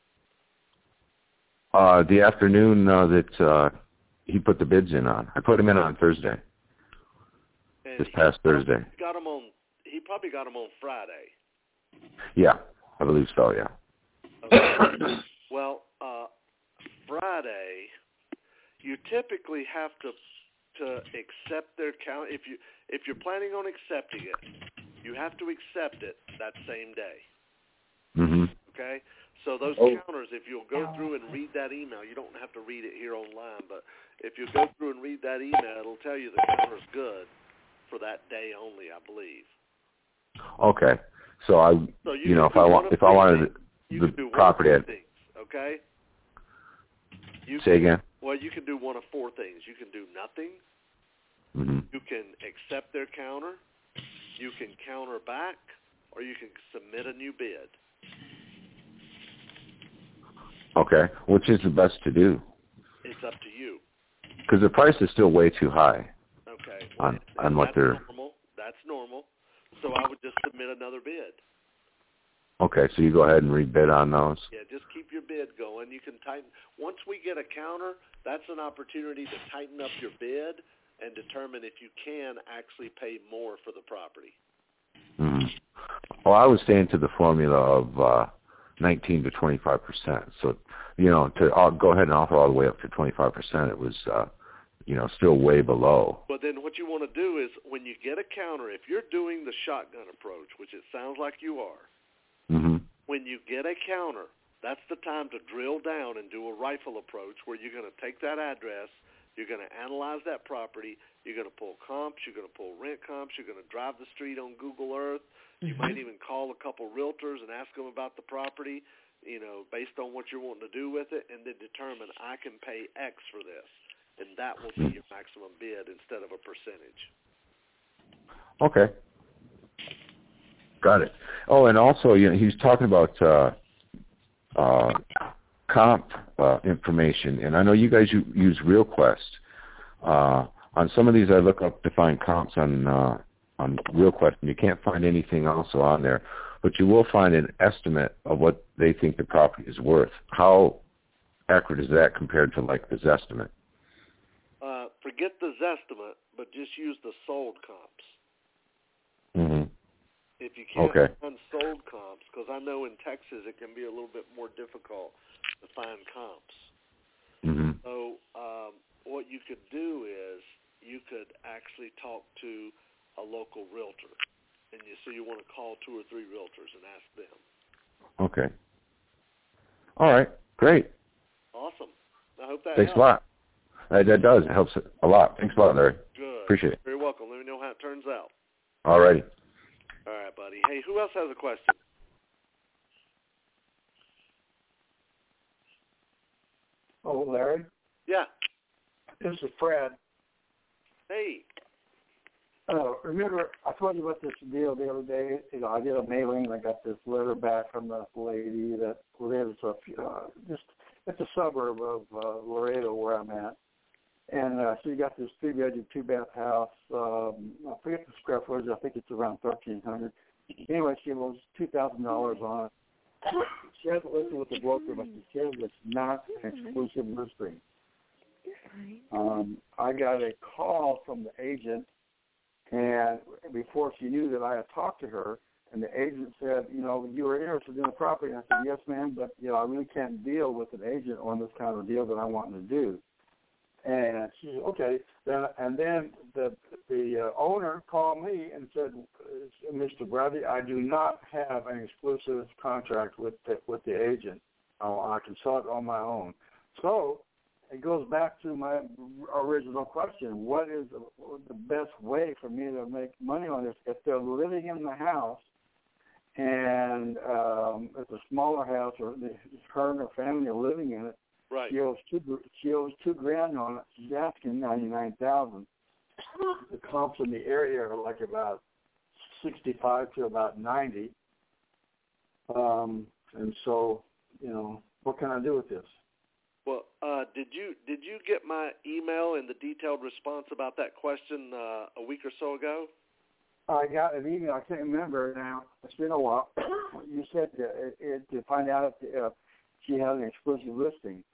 uh, the afternoon uh, that uh, he put the bids in on, I put them in on Thursday. And This past he Thursday. Got them on. He probably got them on Friday. Yeah, I believe so. Yeah. Okay. Well, uh, Friday, you typically have to to accept their count. If you if you're planning on accepting it, you have to accept it that same day. Mhm. Okay. So those Oh. counters, if you'll go through and read that email, you don't have to read it here online, but if you go through and read that email, it'll tell you the counter's good for that day only, I believe. Okay. So I, So you, you know, can if I do want, one of if I three wanted things. the, You the can do one property, of I'd, four things, okay? You say can, again. Well, you can do one of four things. You can do nothing. Mhm. You can accept their counter. You can counter back, or you can submit a new bid. Okay. Which is the best to do? It's up to you. Because the price is still way too high. Okay. On on what That's they're. normal. That's normal. So I would just submit another bid. Okay, so you go ahead and rebid on those? Yeah, just keep your bid going. You can tighten. Once we get a counter, that's an opportunity to tighten up your bid and determine if you can actually pay more for the property. Mm-hmm. Well, I was staying to the formula of uh, nineteen to twenty-five percent. So, you know, to uh, go ahead and offer all the way up to twenty-five percent, it was, uh, you know, still way below. But then what you want to do is when you get a counter, if you're doing the shotgun approach, which it sounds like you are, mm-hmm. when you get a counter, that's the time to drill down and do a rifle approach where you're going to take that address, you're going to analyze that property, you're going to pull comps, you're going to pull rent comps, you're going to drive the street on Google Earth. You mm-hmm. might even call a couple realtors and ask them about the property, you know, based on what you're wanting to do with it, and then determine I can pay X for this, and that will be your maximum bid instead of a percentage. Okay. Got it. Oh, and also, you know, he was talking about uh, uh, comp uh, information, and I know you guys use RealQuest. Uh, on some of these, I look up to find comps on uh, on RealQuest, and you can't find anything also on there, but you will find an estimate of what they think the property is worth. How accurate is that compared to like the Zestimate? Uh, forget the Zestimate, but just use the sold comps. Mm-hmm. If you can't okay. find sold comps, because I know in Texas it can be a little bit more difficult to find comps. Mm-hmm. So um, what you could do is you could actually talk to a local realtor, and you so you want to call two or three realtors and ask them. Okay. All right. Great. Awesome. I hope that Thanks helps. a lot. That, that does. It helps a lot. Thanks a lot, Larry. Good. Appreciate it. You're welcome. Let me know how it turns out. All righty. All right, buddy. Hey, who else has a question? Oh, Larry? Yeah. This is Fred. Hey. Uh, remember, I told you about this deal the other day. You know, I did a mailing, and I got this letter back from the lady that lives a few, uh, just it's a suburb of uh, Laredo where I'm at. And uh, she got this three-bedroom, two-bath house. Um, I forget the square footage. I think it's around thirteen hundred. Anyway, she owes two thousand dollars on it. She hasn't listened with the broker, but she says it's not an exclusive listing. Um, I got a call from the agent, and before she knew that I had talked to her, and the agent said, you know, you were interested in the property. And I said, yes, ma'am, but, you know, I really can't deal with an agent on this kind of deal that I want to do. And she said, okay. Then, and then the the uh, owner called me and said, Mister Bradley, I do not have an exclusive contract with the, with the agent. Oh, I can sell it on my own. So it goes back to my original question. What is the, the best way for me to make money on this? If they're living in the house and um, it's a smaller house or the, her and her family are living in it, right. she owes two, she owes two grand on it. She's asking ninety-nine thousand. The comps in the area are like about sixty-five to about ninety. Um, and so, you know, what can I do with this? Well, uh, did you did you get my email and the detailed response about that question uh, a week or so ago? I got an email. I can't remember now. It's been a while. You said to, it, to find out if uh, she had an exclusive listing.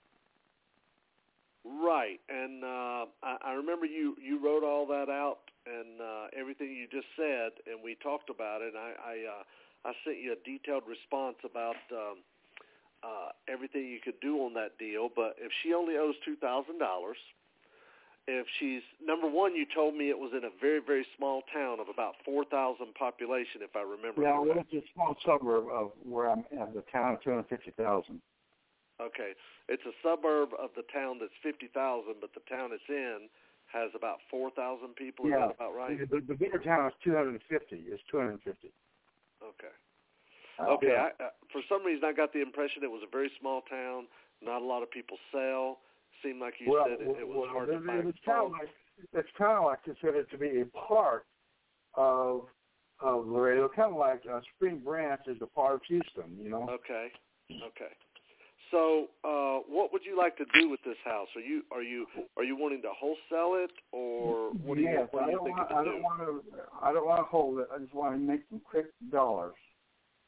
Right, and uh, I, I remember you, you wrote all that out and uh, everything you just said, and we talked about it. And I I, uh, I sent you a detailed response about um, uh, everything you could do on that deal. But if she only owes two thousand dollars, if she's number one, you told me it was in a very very small town of about four thousand population, if I remember. Yeah, correct. well, it's a small suburb of where I'm at, the town of two hundred fifty thousand. Okay, it's a suburb of the town that's fifty thousand, but the town it's in has about four thousand people. Is yeah, that about right? The, the bigger town is two hundred fifty. It's two hundred fifty. Okay. Uh, okay. yeah. I, uh, for some reason, I got the impression it was a very small town. Not a lot of people sell. Seemed like you well, said it, it was well, hard it, to find. It's kind of like it's kind of like considered to be a part of of Laredo, kind of like uh, Spring Branch is a part of Houston. You know. Okay. Okay. So, uh, what would you like to do with this house? Are you are you are you wanting to wholesale it, or what do you yes, what do I you don't think want, you I do? don't want to. I don't want to hold it. I just want to make some quick dollars.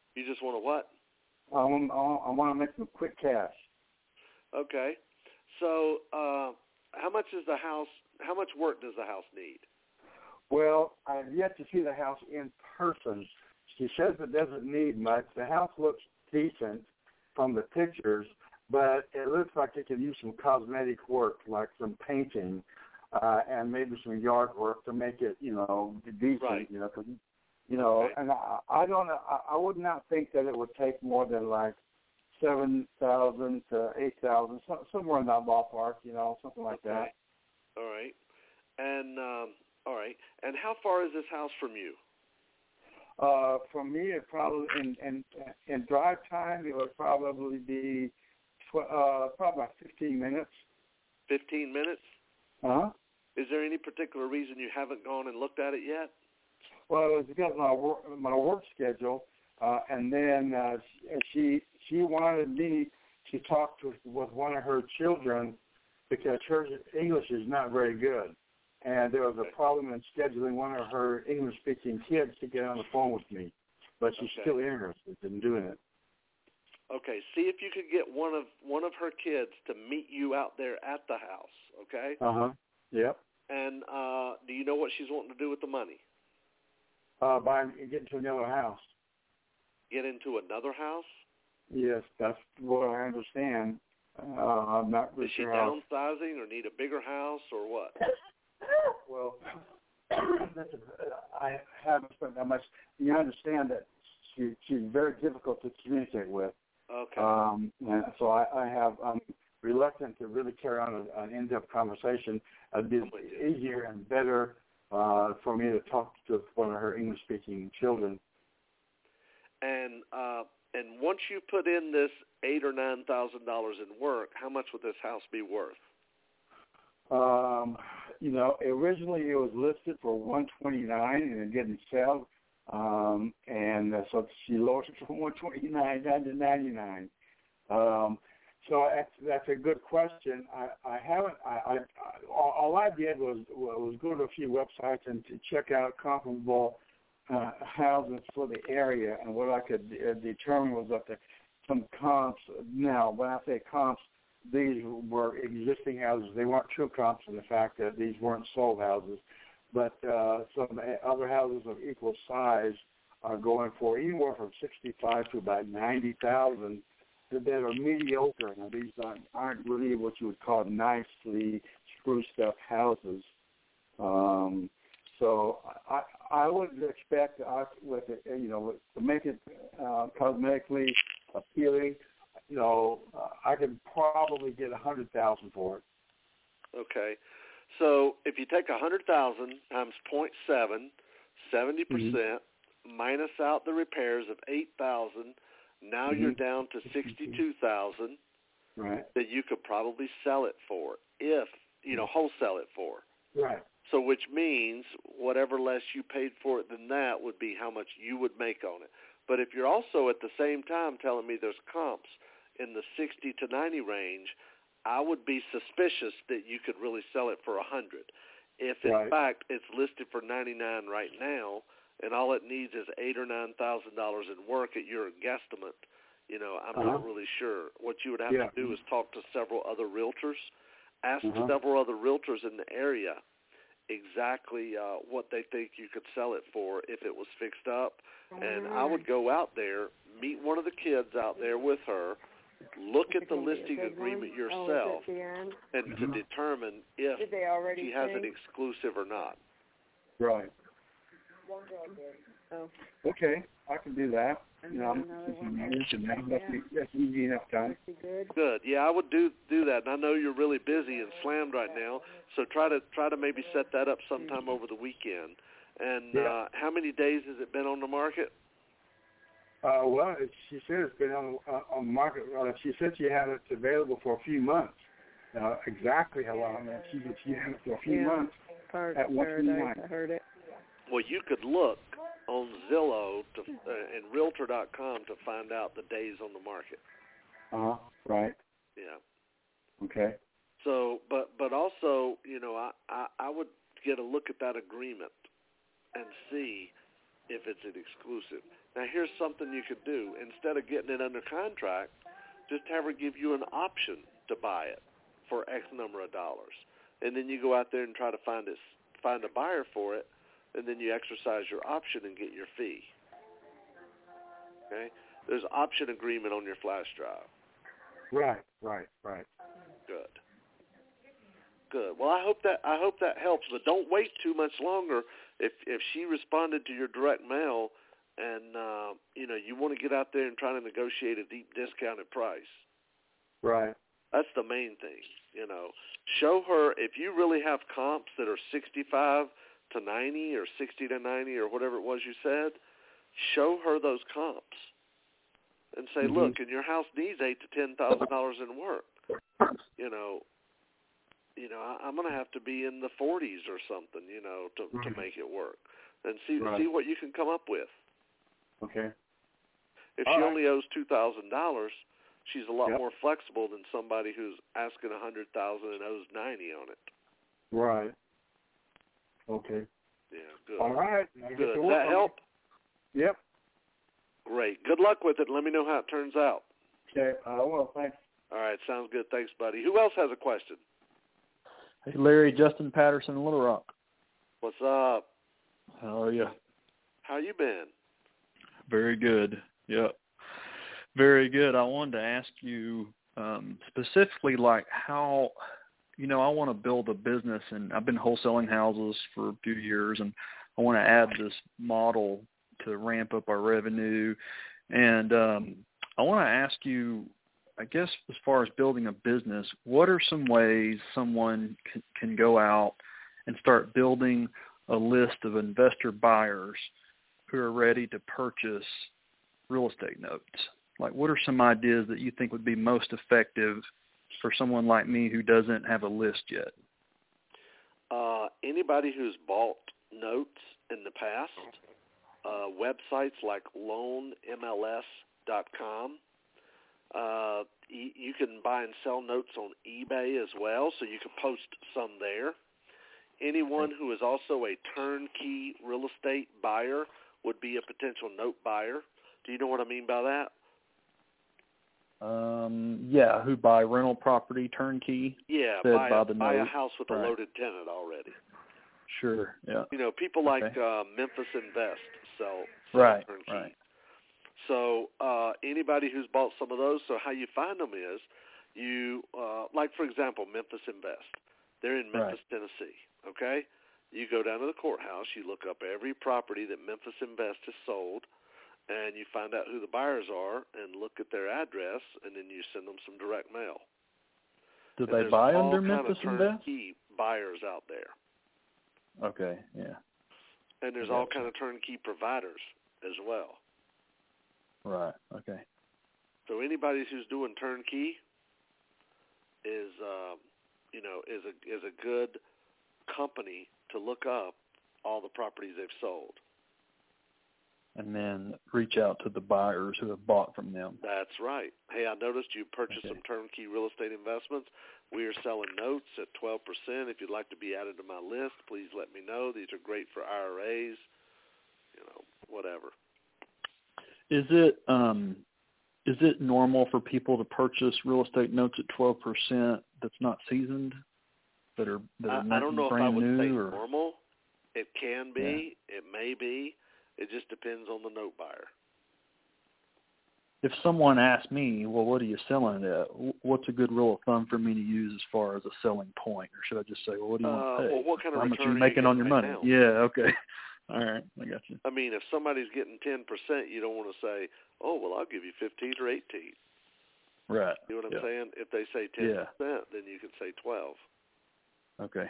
You just want to what? I want, I want to make some quick cash. Okay. So, uh, how much is the house? How much work does the house need? Well, I've yet to see the house in person. She says it doesn't need much. The house looks decent from the pictures, but it looks like it could use some cosmetic work, like some painting, uh, and maybe some yard work to make it, you know, decent. Right. You know, cause, you know, okay. and I, I don't know. I, I would not think that it would take more than like seven thousand to eight thousand, so, somewhere in that ballpark. You know, something like okay. that. All right. And um, all right. And how far is this house from you? Uh, for me, it probably in, in in drive time, it would probably be tw- uh, probably about fifteen minutes. Fifteen minutes. Uh huh. Is there any particular reason you haven't gone and looked at it yet? Well, it was because of my work, my work schedule, uh, and then uh, she she wanted me to talk to with one of her children because her English is not very good. And there was a problem in scheduling one of her English-speaking kids to get on the phone with me, but she's okay. still interested in doing it. Okay, see if you could get one of one of her kids to meet you out there at the house. Okay. Uh huh. Yep. And uh, do you know what she's wanting to do with the money? Uh, buy get into another house. Get into another house? Yes, that's what I understand. Uh, I'm not really Is she sure how. downsizing or need a bigger house or what? Well, I haven't spent that much. You understand that she she's very difficult to communicate with. Okay. Um, and so I, I have I'm reluctant to really carry on a, an in-depth conversation. It'd be easier and better uh, for me to talk to one of her English-speaking children. And uh, and once you put in this eight or nine thousand dollars in work, how much would this house be worth? Um, you know, originally it was listed for one twenty-nine, and it didn't sell, um, and uh, so she lowered it from one twenty-nine down to ninety-nine. Um, so that's, that's a good question. I, I haven't. I, I, all, all I did was was go to a few websites and to check out comparable uh, houses for the area, and what I could uh, determine was that the, some comps. Now, when I say comps, these were existing houses. They weren't true comps in the fact that these weren't sold houses. But uh, some other houses of equal size are going for anywhere from sixty-five to about ninety thousand that are mediocre. Now, these aren't, aren't really what you would call nicely spruced up houses. Um, so I, I would expect us with it, you know, to make it uh, cosmetically appealing. You know, uh, I could probably get a hundred thousand for it. Okay, so if you take a hundred thousand times point seven, seventy percent mm-hmm. minus out the repairs of eight thousand, now mm-hmm. you're down to sixty-two thousand. Right. That you could probably sell it for, if you know, wholesale it for. Right. So, which means whatever less you paid for it than that would be how much you would make on it. But if you're also at the same time telling me there's comps in the sixty to ninety range, I would be suspicious that you could really sell it for a hundred. If in right. fact it's listed for ninety-nine right now, and all it needs is eight or nine thousand dollars in work at your guesstimate, you know, I'm uh-huh. not really sure. What you would have yeah. to do is talk to several other realtors, ask uh-huh. several other realtors in the area exactly uh, what they think you could sell it for if it was fixed up. And I would go out there, meet one of the kids out there with her, look at the listing agreement yourself, and mm-hmm. to determine if she has an exclusive or not. Right. Okay, I can do that. You know, that's, that's easy enough time. Good. Yeah, I would do do that. And I know you're really busy and slammed right now, so try to try to maybe set that up sometime over the weekend. And yeah. uh, how many days has it been on the market? Uh, well, it, she said it's been on uh, on the market. Uh, she said she had it available for a few months. Uh, exactly how long? Uh, she she had it for a few yeah. months Part at one twenty-nine. I heard it. Well, you could look on Zillow to, uh, and Realtor dot com to find out the days on the market. Uh huh. Right. Yeah. Okay. So, but but also, you know, I, I I would get a look at that agreement and see if it's an exclusive. Now, here's something you could do. Instead of getting it under contract, just have her give you an option to buy it for X number of dollars. And then you go out there and try to find it, find a buyer for it, and then you exercise your option and get your fee. Okay? There's option agreement on your flash drive. Right, right, right. Good. Good. Well, I hope that I hope that helps, but don't wait too much longer. If if she responded to your direct mail, and uh, you know you want to get out there and try to negotiate a deep discounted price. Right. That's the main thing. You know, show her if you really have comps that are sixty-five to ninety or sixty to ninety or whatever it was you said. Show her those comps, and say, mm-hmm. look, and your house needs eight to ten thousand dollars in work. You know. You know, I, I'm going to have to be in the forties or something, you know, to right. to make it work, and see right. see what you can come up with. Okay. If All she right. only owes two thousand dollars, she's a lot yep. more flexible than somebody who's asking a hundred thousand and owes ninety on it. Right. Okay. Yeah. Good. All right. Good. Does that help? Yep. Great. Good luck with it. Let me know how it turns out. Okay. I will. Thanks. All right. Sounds good. Thanks, buddy. Who else has a question? Hey, Larry, Justin Patterson, Little Rock. What's up? How are you? How you been? Very good. Yep. Very good. I wanted to ask you um, specifically, like how, you know, I want to build a business, and I've been wholesaling houses for a few years, and I want to add this model to ramp up our revenue. And um, I want to ask you, I guess as far as building a business, what are some ways someone can, can go out and start building a list of investor buyers who are ready to purchase real estate notes? Like, what are some ideas that you think would be most effective for someone like me who doesn't have a list yet? Uh, anybody who's bought notes in the past, uh, websites like loan M L S dot com. Uh, you can buy and sell notes on eBay as well, so you can post some there. Anyone who is also a turnkey real estate buyer would be a potential note buyer. Do you know what I mean by that? Um, yeah, who buy rental property turnkey? Yeah, buy, buy, by a, the buy a note. house with right. a loaded tenant already. Sure, yeah. You know, people okay. like uh, Memphis Invest sell, sell right, turnkey. Right. So uh, anybody who's bought some of those, so how you find them is you, uh, like for example, Memphis Invest. They're in Memphis, right. Tennessee, okay? You go down to the courthouse, you look up every property that Memphis Invest has sold, and you find out who the buyers are and look at their address, and then you send them some direct mail. Do and they buy all under kind Memphis of Invest? turnkey buyers out there. Okay, yeah. And there's all kind of turnkey providers as well. Right. Okay. So anybody who's doing turnkey is, um, you know, is a is a good company to look up all the properties they've sold. And then reach out to the buyers who have bought from them. That's right. Hey, I noticed you purchased okay. some turnkey real estate investments. We are selling notes at twelve percent. If you'd like to be added to my list, please let me know. These are great for I R As, you know, whatever. Is it um, is it normal for people to purchase real estate notes at twelve percent that's not seasoned, that are that are I, I don't know brand if I would new say or? normal. It can be. Yeah. It may be. It just depends on the note buyer. If someone asks me, well, what are you selling it at? What's a good rule of thumb for me to use as far as a selling point? Or should I just say, well, what do you uh, want to pay? Well, what kind of How much return are you making on your right money? now? Yeah, okay. All right, I got you. I mean, if somebody's getting ten percent, you don't want to say, oh, well, I'll give you fifteen or eighteen. Right. You know what I'm yeah. saying? If they say ten percent, yeah. then you can say twelve. Okay.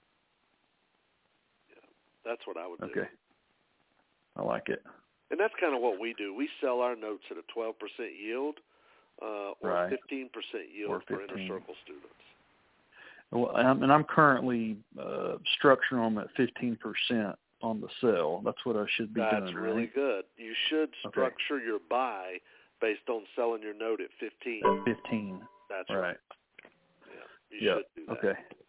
Yeah, that's what I would do. Okay. I like it. And that's kind of what we do. We sell our notes at a twelve percent yield uh, or right. fifteen percent yield or for Inner Circle students. Well, I'm, and I'm currently uh, structuring them at fifteen percent on the sell. That's what I should be that's doing, really right? good. You should structure okay. your buy based on selling your note at fifteen. At fifteen. That's right. right. Yeah, you yep. should do that. Okay.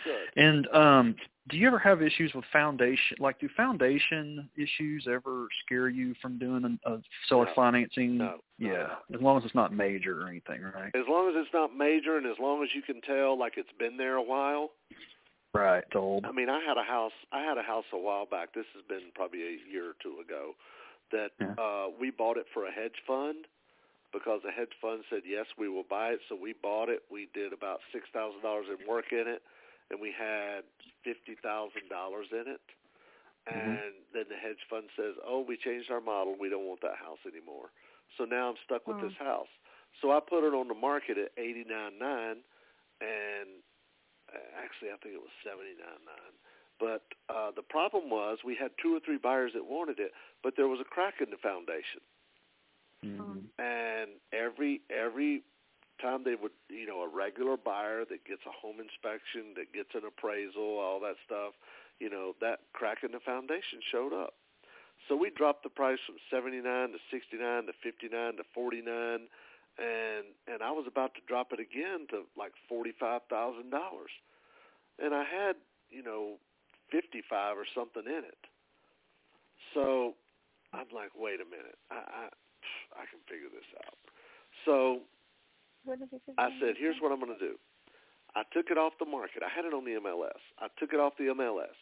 Good. And um, do you ever have issues with foundation? Like, do foundation issues ever scare you from doing a, a seller no. financing? No. Yeah, as long as it's not major or anything, right? As long as it's not major, and as long as you can tell, like it's been there a while. Right. It's old. I mean, I had a house. I had a house a while back. This has been probably a year or two ago. That yeah. uh, we bought it for a hedge fund because the hedge fund said yes, we will buy it. So we bought it. We did about six thousand dollars in work in it, and we had fifty thousand dollars in it. And mm-hmm. then the hedge fund says, "Oh, we changed our model. We don't want that house anymore." So now I'm stuck with oh. this house. So I put it on the market at eighty-nine nine, and actually I think it was seventy-nine nine. But uh, the problem was we had two or three buyers that wanted it, but there was a crack in the foundation. Mm-hmm. And every every time they would, you know, a regular buyer that gets a home inspection, that gets an appraisal, all that stuff, you know, that crack in the foundation showed up. So we dropped the price from seventy-nine to sixty-nine to fifty-nine to forty-nine, and and I was about to drop it again to like forty-five thousand dollars, and I had, you know, fifty-five or something in it. So I'm like, wait a minute, I I, I can figure this out. So I said, here's what I'm going to do. I took it off the market. I had it on the M L S. I took it off the M L S.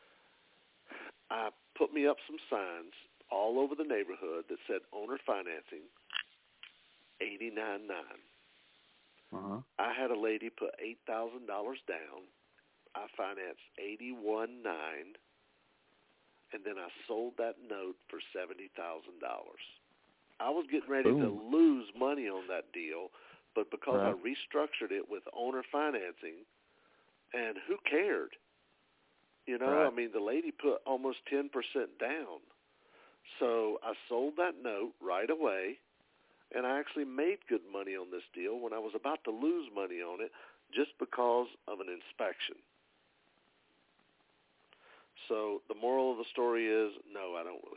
I put me up some signs all over the neighborhood that said owner financing, eighty-nine nine. Uh-huh. I had a lady put eight thousand dollars down. I financed eighty-one nine, and then I sold that note for seventy thousand dollars. I was getting ready Boom. to lose money on that deal, but because right. I restructured it with owner financing, and who cared? You know, right. I mean, the lady put almost ten percent down. So I sold that note right away, and I actually made good money on this deal when I was about to lose money on it just because of an inspection. So the moral of the story is, no, I don't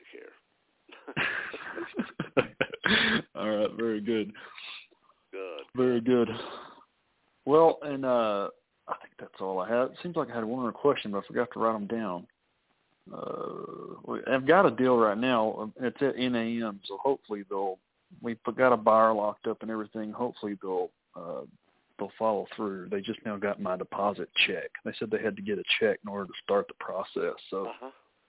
really care. All right, very good. Good. Very good. Well, and uh, I think that's all I had. It seems like I had one other question, but I forgot to write them down. Uh, I've got a deal right now. It's at N A M, so hopefully they'll. We've got a buyer locked up and everything. Hopefully they'll uh, they'll follow through. They just now got my deposit check. They said they had to get a check in order to start the process. So, uh-huh.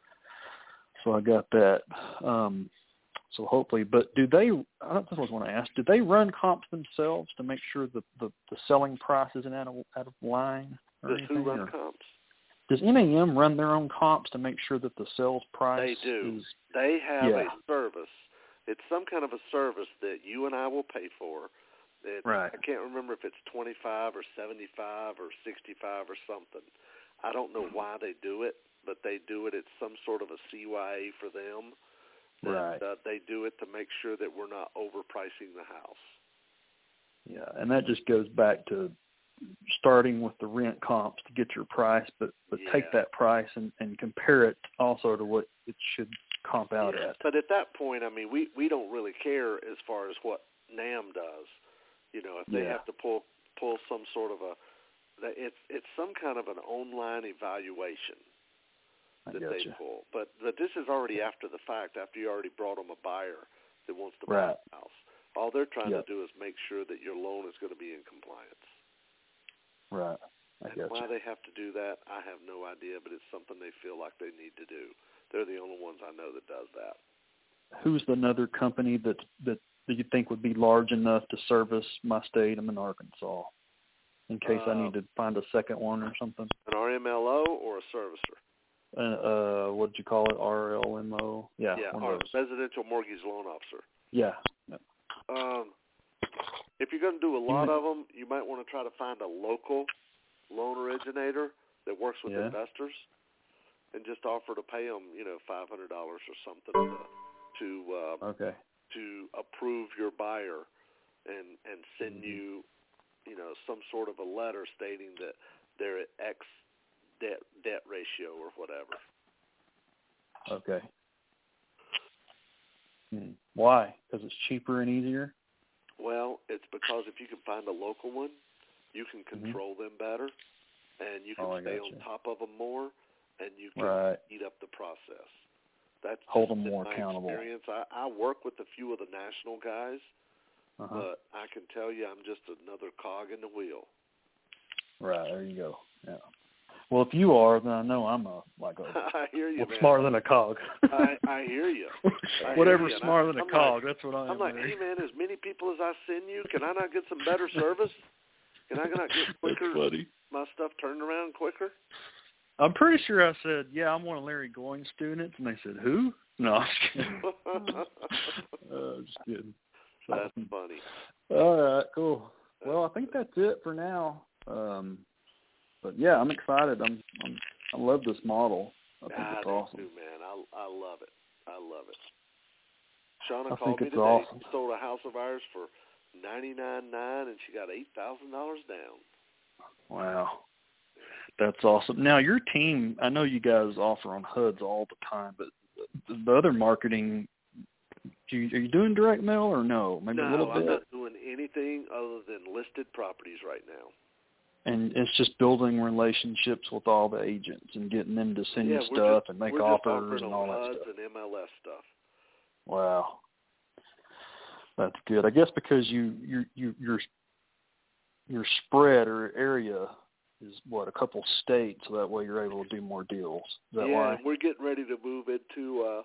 so I got that. Um, so hopefully, but do they? I don't know what I want to ask. Do they run comps themselves to make sure that the, the selling price isn't out of out of line? Or Does anything, who run or? comps? Does N A M run their own comps to make sure that the sales price? They do. Is, they have yeah. a service. It's some kind of a service that you and I will pay for. It's, right. I can't remember if it's twenty-five or seventy-five or sixty-five or something. I don't know why they do it, but they do it. It's some sort of a C Y A for them. That, right. Uh, they do it to make sure that we're not overpricing the house. Yeah, and that just goes back to starting with the rent comps to get your price, but, but yeah. take that price and, and compare it also to what it should comp out yeah. at. But at that point, I mean, we, we don't really care as far as what N A M does. You know, if they yeah. have to pull pull some sort of a, it's it's some kind of an online evaluation that I they gotcha. pull. But but this is already after the fact, after you already brought them a buyer that wants to right. buy the house. All they're trying yep. to do is make sure that your loan is going to be in compliance. Right. I and gotcha. why they have to do that, I have no idea, but it's something they feel like they need to do. They're the only ones I know that does that. Who's another company that that that you think would be large enough to service my state? I'm in Arkansas. In case uh, I need to find a second one or something. An R M L O or a servicer? Uh, uh what did you call it? R L M O? Yeah. Yeah, one or of those. residential mortgage loan officer. Yeah. yeah. Um, if you're going to do a lot of them, you might want to try to find a local loan originator that works with yeah. investors, and just offer to pay them, you know, five hundred dollars or something to to, uh, okay. to approve your buyer, and and send mm-hmm. you, you know, some sort of a letter stating that they're at X debt debt ratio or whatever. Okay. Hmm. Why? Because it's cheaper and easier? Well, it's because if you can find a local one, you can control mm-hmm. them better. and you can oh, stay gotcha. on top of them more, and you can right. speed up the process. That's hold just them more my accountable. Experience. I, I work with a few of the national guys, uh-huh. but I can tell you I'm just another cog in the wheel. Right, there you go. Yeah. Well, if you are, then I know I'm a like a I hear you, well, man. smarter than a cog. I, I hear you. I Whatever's hear you. smarter I, than a I'm cog, like, that's what I am. I'm like, Larry. hey man, as many people as I send you, can I not get some better service? Can I not get quicker? That's funny. My stuff turned around quicker? I'm pretty sure I said, yeah, I'm one of Larry Goines' students, and they said, who? No, I'm just kidding. uh, just kidding. So, that's funny. All right, cool. Well, I think that's it for now. Um, but yeah, I'm excited. I'm, I'm I love this model. I think I it's do awesome. too, man. I I love it. I love it. Shauna I called think me it's today. awesome. Sold a house of ours for ninety-nine nine, and she got eight thousand dollars down. Wow. That's awesome. Now, your team, I know you guys offer on H U Ds all the time, but the other marketing, do you, are you doing direct mail or no? Maybe no, a little bit? I'm not doing anything other than listed properties right now. And it's just building relationships with all the agents and getting them to send yeah, you we're stuff just, and make we're offers just and on all that H U Ds stuff. and M L S stuff. Wow. That's good. I guess because you, you, you, your, your spread or area is, what, a couple states, so that way you're able to do more deals. Is that yeah, why? and we're getting ready to move into uh,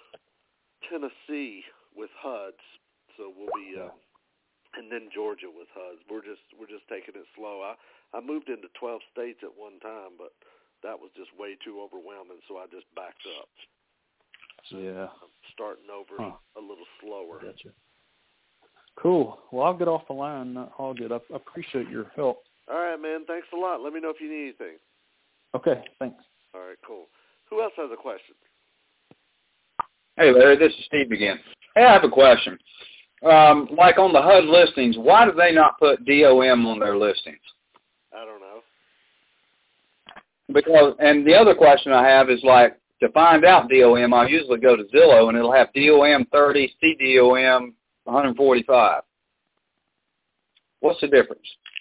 Tennessee with H U Ds, so we'll be, uh, and then Georgia with H U Ds. We're just we're just taking it slow. I I moved into twelve states at one time, but that was just way too overwhelming, so I just backed up. So yeah, I'm starting over huh. a little slower. Gotcha. Cool. Well, I'll get off the line. I'll get up. I appreciate your help. All right, man. Thanks a lot. Let me know if you need anything. Okay, thanks. All right, cool. Who else has a question? Hey, Larry, this is Steve again. Hey, I have a question. Um, like on the H U D listings, why do they not put D O M on their listings? I don't know. Because, and the other question I have is like, to find out D O M, I usually go to Zillow, and it'll have D O M thirty, C D O M one forty-five. What's the difference?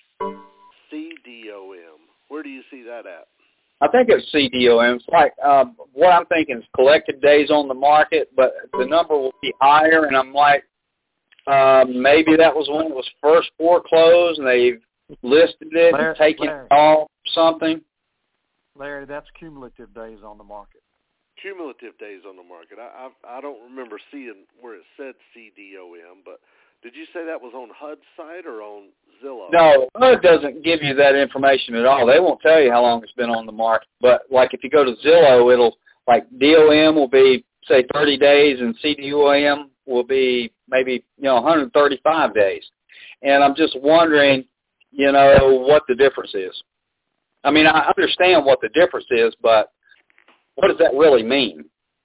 C D O M. Where do you see that at? I think it's C D O M. It's like um, what I'm thinking is collected days on the market, but the number will be higher, and I'm like, um, maybe that was when it was first foreclosed, and they've listed it Larry, and taken Larry. it off something. Larry, that's cumulative days on the market. Cumulative days on the market. I I, I don't remember seeing where it said C D O M, but did you say that was on H U D's site or on Zillow? No, H U D doesn't give you that information at all. They won't tell you how long it's been on the market. But like if you go to Zillow, it'll like D O M will be say thirty days, and C D O M will be maybe you know one thirty-five days. And I'm just wondering, you know, what the difference is. I mean, I understand what the difference is, but what does that really mean?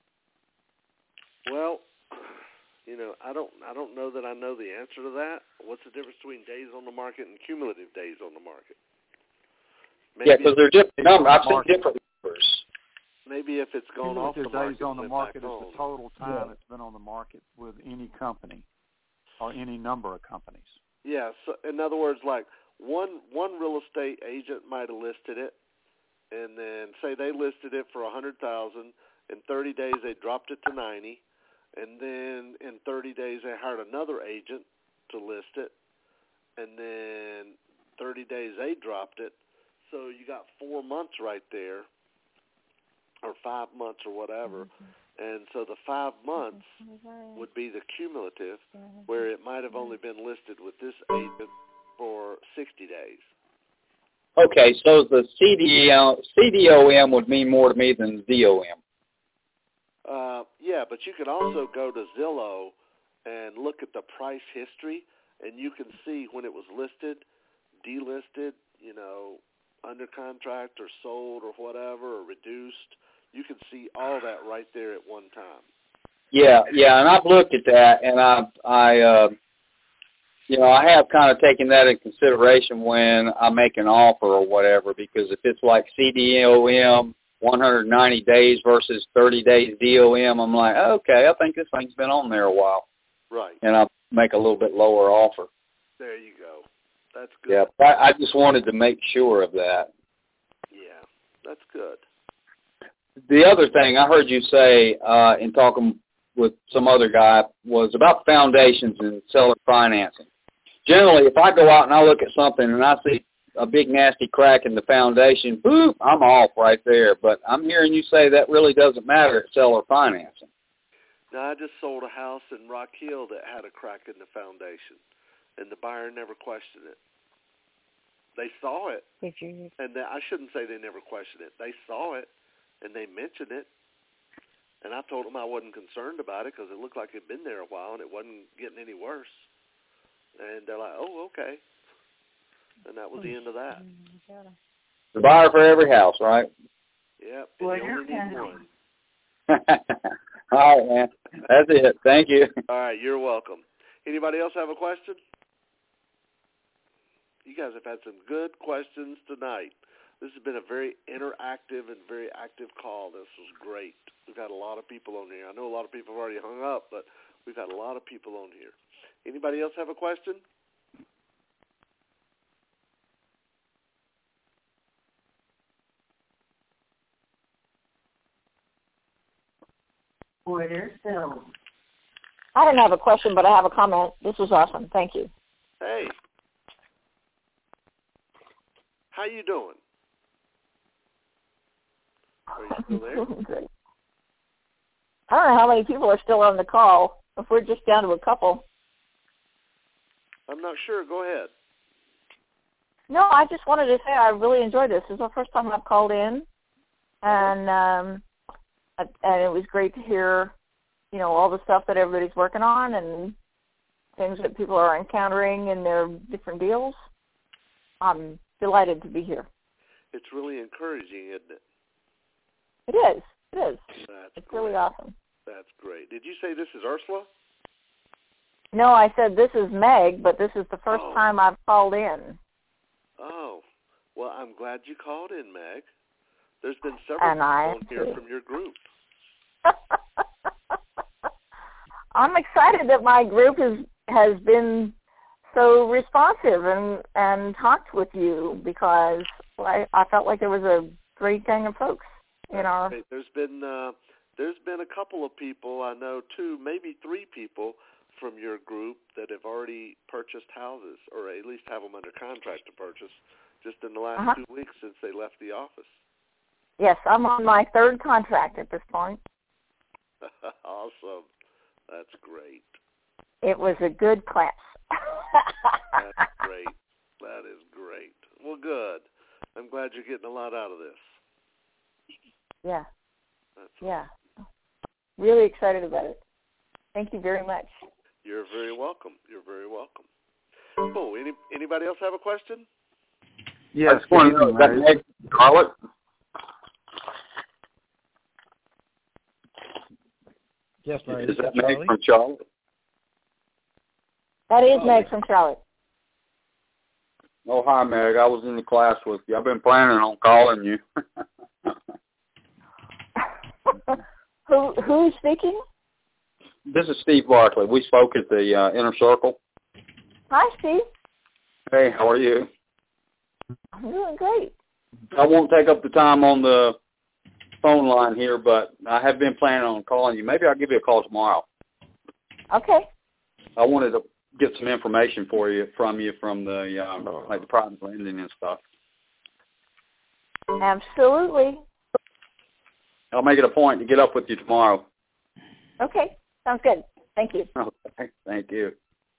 Well, you know, I don't I don't know that I know the answer to that. What's the difference between days on the market and cumulative days on the market? Maybe yeah, because they're different numbers. I've seen different numbers. Maybe if it's gone off the Cumulative market, days on the and market is back on. the total time Yeah. it's been on the market with any company or any number of companies. Yeah, so in other words, like one one real estate agent might have listed it, and then say they listed it for a hundred thousand. In thirty days, they dropped it to ninety, and then in thirty days, they hired another agent to list it, and then thirty days they dropped it. So you got four months right there, or five months or whatever. And so the five months would be the cumulative, where it might have only been listed with this agent for sixty days. Okay, so the C D O M would mean more to me than D O M. Uh, yeah, but you can also go to Zillow and look at the price history, and you can see when it was listed, delisted, you know, under contract or sold or whatever, or reduced. You can see all that right there at one time. Yeah, yeah, and I've looked at that, and I, I, uh, you know, I have kind of taken that in consideration when I make an offer or whatever, because if it's like C D O M, one hundred ninety days versus thirty days D O M, I'm like, okay, I think this thing's been on there a while. Right. And I'll make a little bit lower offer. There you go. That's good. Yeah, I, I just wanted to make sure of that. That's good. The other thing I heard you say uh, in talking with some other guy was about foundations and seller financing. Generally, if I go out and I look at something and I see a big nasty crack in the foundation, boop, I'm off right there. But I'm hearing you say that really doesn't matter at seller financing. Now, I just sold a house in Rock Hill that had a crack in the foundation, and the buyer never questioned it. They saw it, and they, I shouldn't say they never questioned it. They saw it, and they mentioned it, and I told them I wasn't concerned about it because it looked like it had been there a while, and it wasn't getting any worse. And they're like, oh, okay. And that was the end of that. The buyer for every house, right? Yep, and well, you only need one. All right, man. That's it. Thank you. All right, you're welcome. Anybody else have a question? You guys have had some good questions tonight. This has been a very interactive and very active call. This was great. We've had a lot of people on here. I know a lot of people have already hung up, but we've had a lot of people on here. Anybody else have a question? I don't have a question, but I have a comment. This was awesome. Thank you. Hey. How you doing? Are you still there? Good. I don't know how many people are still on the call. If we're just down to a couple. I'm not sure. Go ahead. No, I just wanted to say I really enjoyed this. This is the first time I've called in, and um, and it was great to hear, you know, all the stuff that everybody's working on and things that people are encountering in their different deals. I'm delighted to be here. It's really encouraging, isn't it? It is. It is. That's it's great. really awesome. That's great. Did you say this is Ursula? No, I said this is Meg, but this is the first oh. time I've called in. Oh. Well, I'm glad you called in, Meg. There's been several and people I on here from your group. I'm excited that my group has has been so responsive and and talked with you because I, I felt like there was a great gang of folks in our. Right. There's been uh, there's been a couple of people I know, two, maybe three people from your group that have already purchased houses, or at least have them under contract to purchase, just in the last uh-huh. two weeks since they left the office. Yes, I'm on my third contract at this point. Awesome. That's great. It was a good class. That's great. That is great. Well, good. I'm glad you're getting a lot out of this. Yeah. That's yeah. Awesome. Really excited about it. Thank you very much. You're very welcome. You're very welcome. Oh, any anybody else have a question? Yes. I just want to know, is that Meg from Charlotte? Yes, Larry. Is that Meg from Charlotte? That is oh. Meg from Charlotte. Oh, hi, Meg. I was in the class with you. I've been planning on calling you. Who who's speaking? This is Steve Barkley. We spoke at the uh, Inner Circle. Hi, Steve. Hey, how are you? I'm doing great. I won't take up the time on the phone line here, but I have been planning on calling you. Maybe I'll give you a call tomorrow. Okay. I wanted to get some information for you from you from the um, like the private lending and stuff. Absolutely. I'll make it a point to get up with you tomorrow. Okay. Sounds good. Thank you. Okay. Thank you.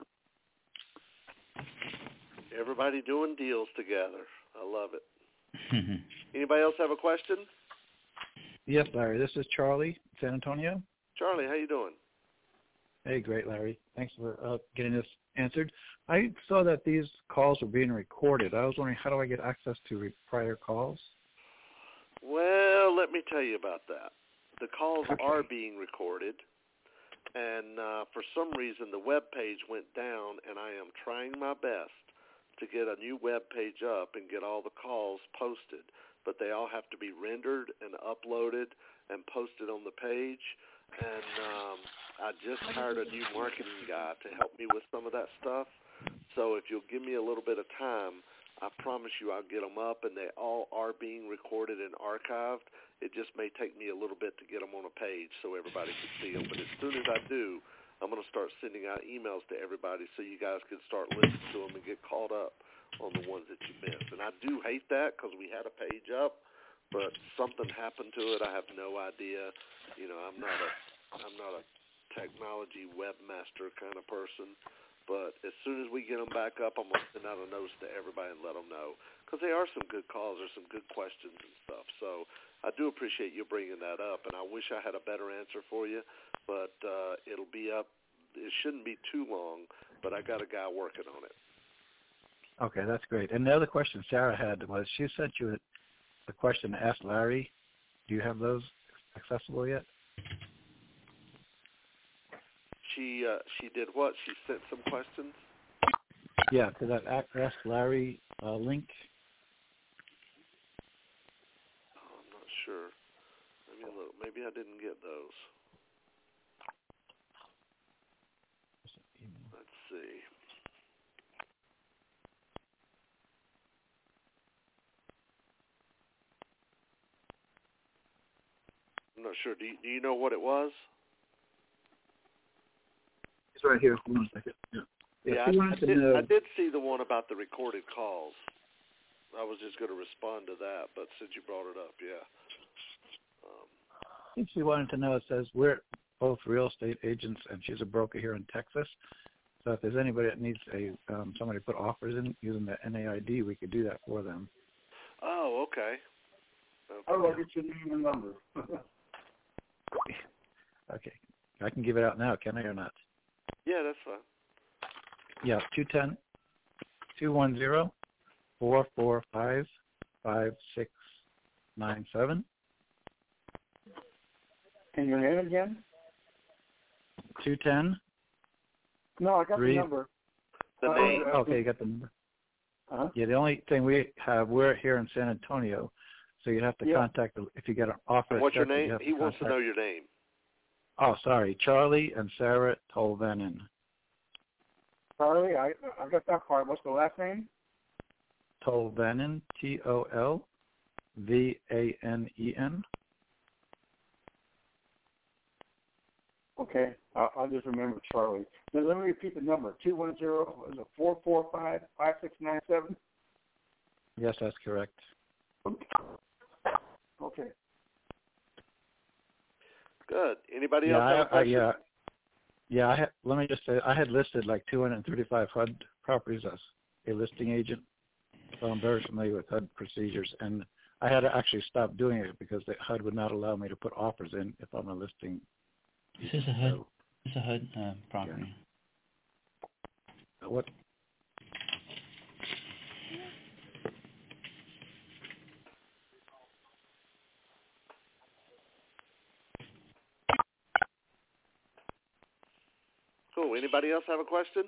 Everybody doing deals together. I love it. Anybody else have a question? Yes, Larry. This is Charlie, San Antonio. Charlie, how you doing? Hey, great, Larry. Thanks for uh, getting this answered. I saw that these calls were being recorded. I was wondering, how do I get access to re- prior calls? Well, let me tell you about that. The calls okay. are being recorded, and uh, for some reason the web page went down, and I am trying my best to get a new web page up and get all the calls posted. But they all have to be rendered and uploaded and posted on the page. And um, I just hired a new marketing guy to help me with some of that stuff. So if you'll give me a little bit of time, I promise you I'll get them up, and they all are being recorded and archived. It just may take me a little bit to get them on a page so everybody can see them. But as soon as I do, I'm going to start sending out emails to everybody so you guys can start listening to them and get caught up on the ones that you missed. And I do hate that because we had a page up, but something happened to it. I have no idea. You know, I'm not a I'm not a technology webmaster kind of person. But as soon as we get them back up, I'm going to send out a notice to everybody and let them know. Because they are some good calls. There's some good questions and stuff. So I do appreciate you bringing that up. And I wish I had a better answer for you. But uh, it'll be up. It shouldn't be too long. But I got a guy working on it. Okay, that's great. And the other question Sarah had was she sent you a, a question to ask Larry. Do you have those accessible yet? She uh, she did what? She sent some questions? Yeah, to that Ask Larry uh, link. Oh, I'm not sure. Let me look. Maybe I didn't get those. Let's see. I'm not sure. Do you, do you know what it was? It's right here. Hold on a second. Yeah, yeah, yeah I, I, did, know. I did see the one about the recorded calls. I was just going to respond to that, but since you brought it up, yeah. Um, I think she wanted to know, it says we're both real estate agents, and she's a broker here in Texas. So if there's anybody that needs a um, somebody to put offers in using the N A I D, we could do that for them. Oh, okay. okay. How do I get your name and number? Okay. I can give it out now, can I, or not? Yeah, that's fine. Yeah, two ten, two one zero, four four five, five six nine seven. And your name again? two ten. No, I got three. the number. The uh, name. Okay, you got the number. Uh-huh. Yeah, the only thing we have, we're here in San Antonio, so you have to yeah. contact, the, if you get an offer. What's your accepted, name? you He wants contact, to know your name. Oh, sorry, Charlie and Sarah Tolvanen. Charlie, I I got that part. What's the last name? Tolvanen, T O L V A N E N. Okay, I'll, I'll just remember Charlie. Now, let me repeat the number. two one zero, is it four four five, five six nine seven? Yes, that's correct. Okay. Good. Anybody Yeah, else have a I, I, question? yeah, yeah. I had, let me just say, I had listed like two hundred thirty-five H U D properties as a listing agent, so I'm very familiar with H U D procedures. And I had to actually stop doing it because the H U D would not allow me to put offers in if I'm a listing. This is a H U D. This is a H U D uh, property. Yeah. What? Cool. Anybody else have a question?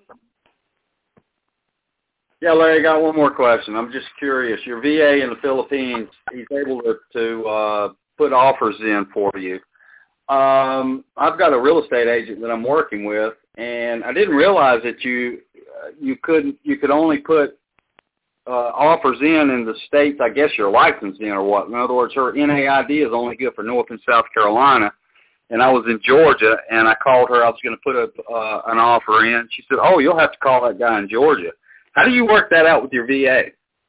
Yeah, Larry, I got one more question. I'm just curious. Your V A in the Philippines, he's able to, to uh, put offers in for you. Um, I've got a real estate agent that I'm working with, and I didn't realize that you uh, you could you could only put uh, offers in in the states I guess you're licensed in or what. In other words, her N A I D is only good for North and South Carolina. And I was in Georgia, and I called her. I was going to put a, uh, an offer in. She said, oh, you'll have to call that guy in Georgia. How do you work that out with your V A?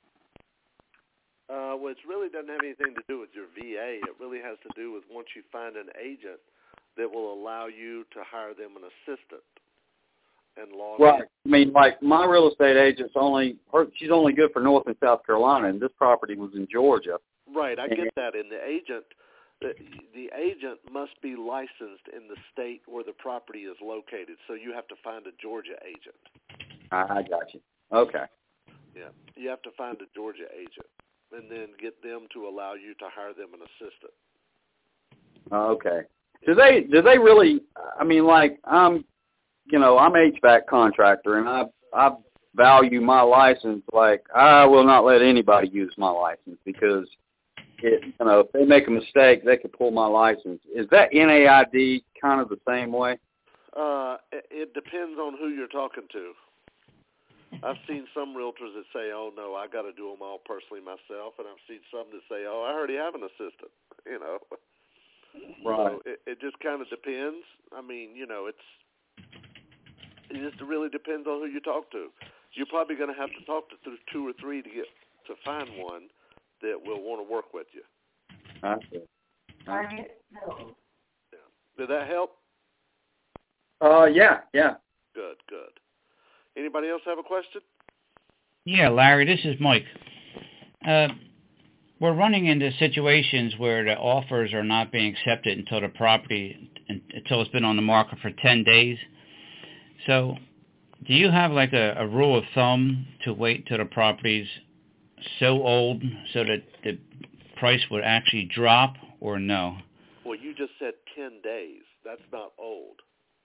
Uh, well, it really doesn't have anything to do with your V A. It really has to do with once you find an agent that will allow you to hire them an assistant and log Right. in. I mean, like my real estate agent's only, her, she's only good for North and South Carolina, and this property was in Georgia. Right, I get that. And the agent, the, the agent must be licensed in the state where the property is located. So you have to find a Georgia agent. I got you. Okay. Yeah, you have to find a Georgia agent and then get them to allow you to hire them an assistant. Okay. Do they do they really? I mean, like I'm, you know, I'm H V A C contractor, and I I value my license. Like I will not let anybody use my license because, it, you know, if they make a mistake, they could pull my license. Is that N A I D kind of the same way? Uh, it, it depends on who you're talking to. I've seen some realtors that say, "Oh no, I got to do them all personally myself," and I've seen some that say, "Oh, I already have an assistant." You know, right? So it, it just kind of depends. I mean, you know, it's it just really depends on who you talk to. You're probably going to have to talk to th- two or three to get to find one that will want to work with you. Okay. Yeah. Did that help? Uh, yeah, yeah. Good, good. Anybody else have a question? Yeah, Larry, this is Mike. Uh, we're running into situations where the offers are not being accepted until the property, until it's been on the market for ten days. So do you have like a, a rule of thumb to wait till the property's so old so that the price would actually drop, or no? Well, you just said ten days. That's not old.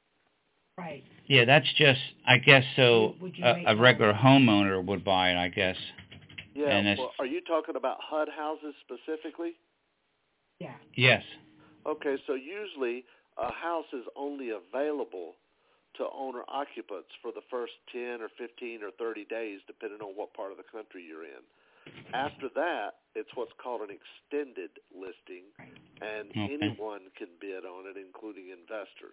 Right. Yeah, that's just, I guess, so Would you a, wait a regular homeowner would buy it, I guess. Yeah, And it's- well, are you talking about H U D houses specifically? Yeah. Yes. Okay, so usually a house is only available to owner-occupants for the first ten or fifteen or thirty days, depending on what part of the country you're in. After that, it's what's called an extended listing, and Okay. anyone can bid on it, including investors.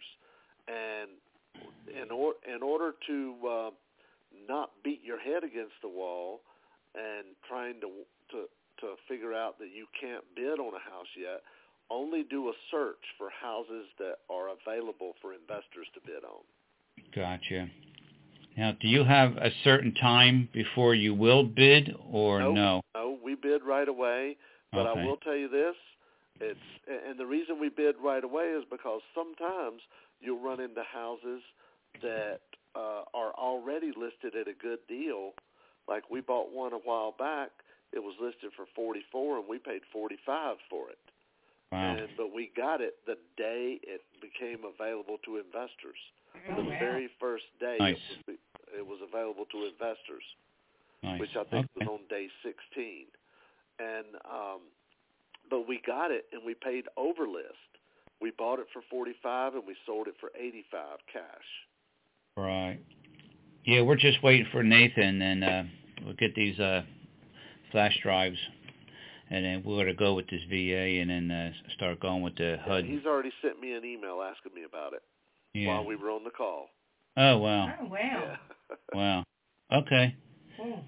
And in, or, in order to uh, not beat your head against the wall and trying to, to to figure out that you can't bid on a house yet, only do a search for houses that are available for investors to bid on. Gotcha. Now, do you have a certain time before you will bid, or nope, no? No, we bid right away. But Okay. I will tell you this: it's and the reason we bid right away is because sometimes you'll run into houses that uh, are already listed at a good deal. Like we bought one a while back; it was listed for forty-four, and we paid forty-five for it. Wow. And but we got it the day it became available to investors. Oh, The wow. very first day Nice. it, was, it was available to investors, Nice. which I think Okay. was on day sixteen. And um, but we got it, and we paid over list. We bought it for forty-five, and we sold it for eighty-five cash. Right. Yeah, we're just waiting for Nathan, and uh, we'll get these uh, flash drives, and then we're going to go with this V A, and then uh, start going with the H U D. He's already sent me an email asking me about it Yeah. while we were on the call. Oh, wow. Oh, wow. Yeah. Wow. Okay. Cool.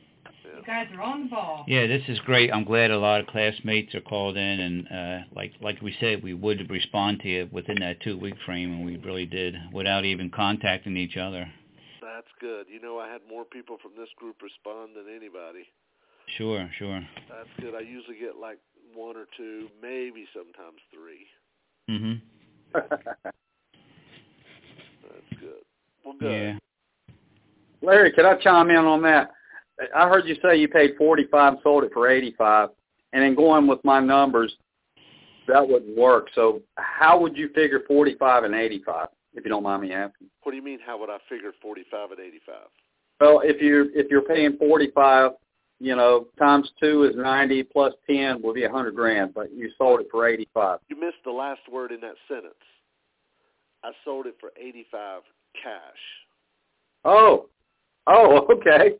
You guys are on the ball. Yeah, this is great. I'm glad a lot of classmates are called in, and uh, like like we said, we would respond to you within that two-week frame, and we really did, without even contacting each other. That's good. You know, I had more people from this group respond than anybody. Sure, sure. That's good. I usually get like one or two, maybe sometimes three. Mm-hmm. That's good. Well, good. Yeah. Larry, could I chime in on that? I heard you say you paid forty-five and sold it for eighty-five, and then going with my numbers, that wouldn't work. So how would you figure forty-five and eighty-five, if you don't mind me asking? What do you mean, how would I figure forty-five and eighty-five? Well, if you if you're paying forty-five, you know, times two is ninety, plus ten will be a hundred grand, but you sold it for eighty-five. You missed the last word in that sentence. I sold it for eighty-five cash. Oh, oh, okay.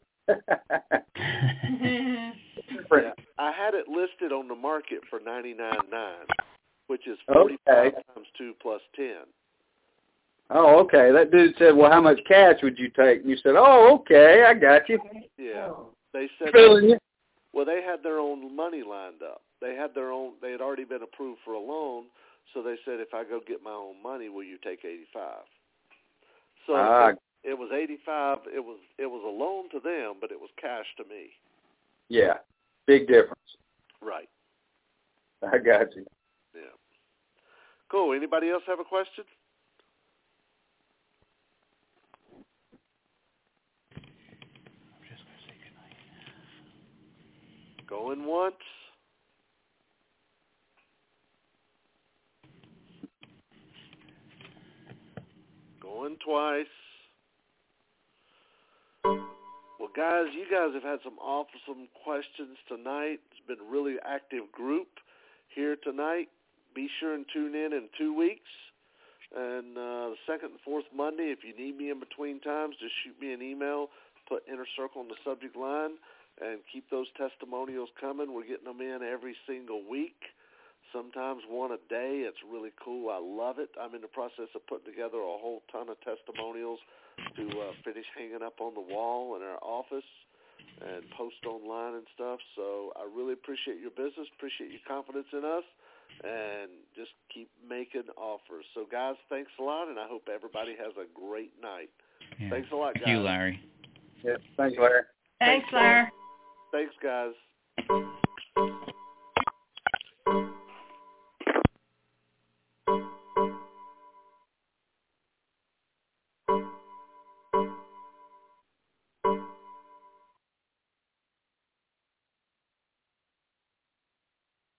Yeah, I had it listed on the market for ninety-nine nine, which is forty-five Okay. times two plus ten. Oh, okay. That dude said, well, how much cash would you take? And you said, oh, okay, I got you. Yeah, they said. Feeling you. Well, they had their own money lined up. They had their own. They had already been approved for a loan, so they said, if I go get my own money, will you take eighty-five? So Ah. it, it was eighty-five. It was it was a loan to them, but it was cash to me. Yeah, big difference. Right. I got you. Yeah. Cool. Anybody else have a question? Going once. Going twice. Well, guys, you guys have had some awesome questions tonight. It's been a really active group here tonight. Be sure and tune in in two weeks. And uh, the second and fourth Monday, if you need me in between times, just shoot me an email, put Inner Circle in the subject line, and keep those testimonials coming. We're getting them in every single week, sometimes one a day. It's really cool. I love it. I'm in the process of putting together a whole ton of testimonials to uh, finish hanging up on the wall in our office and post online and stuff. So I really appreciate your business, appreciate your confidence in us, and just keep making offers. So, guys, thanks a lot, and I hope everybody has a great night. Yeah. Thanks a lot, guys. Thank you, Larry. Yeah, thanks, Larry. Thanks, Larry. Thanks, guys.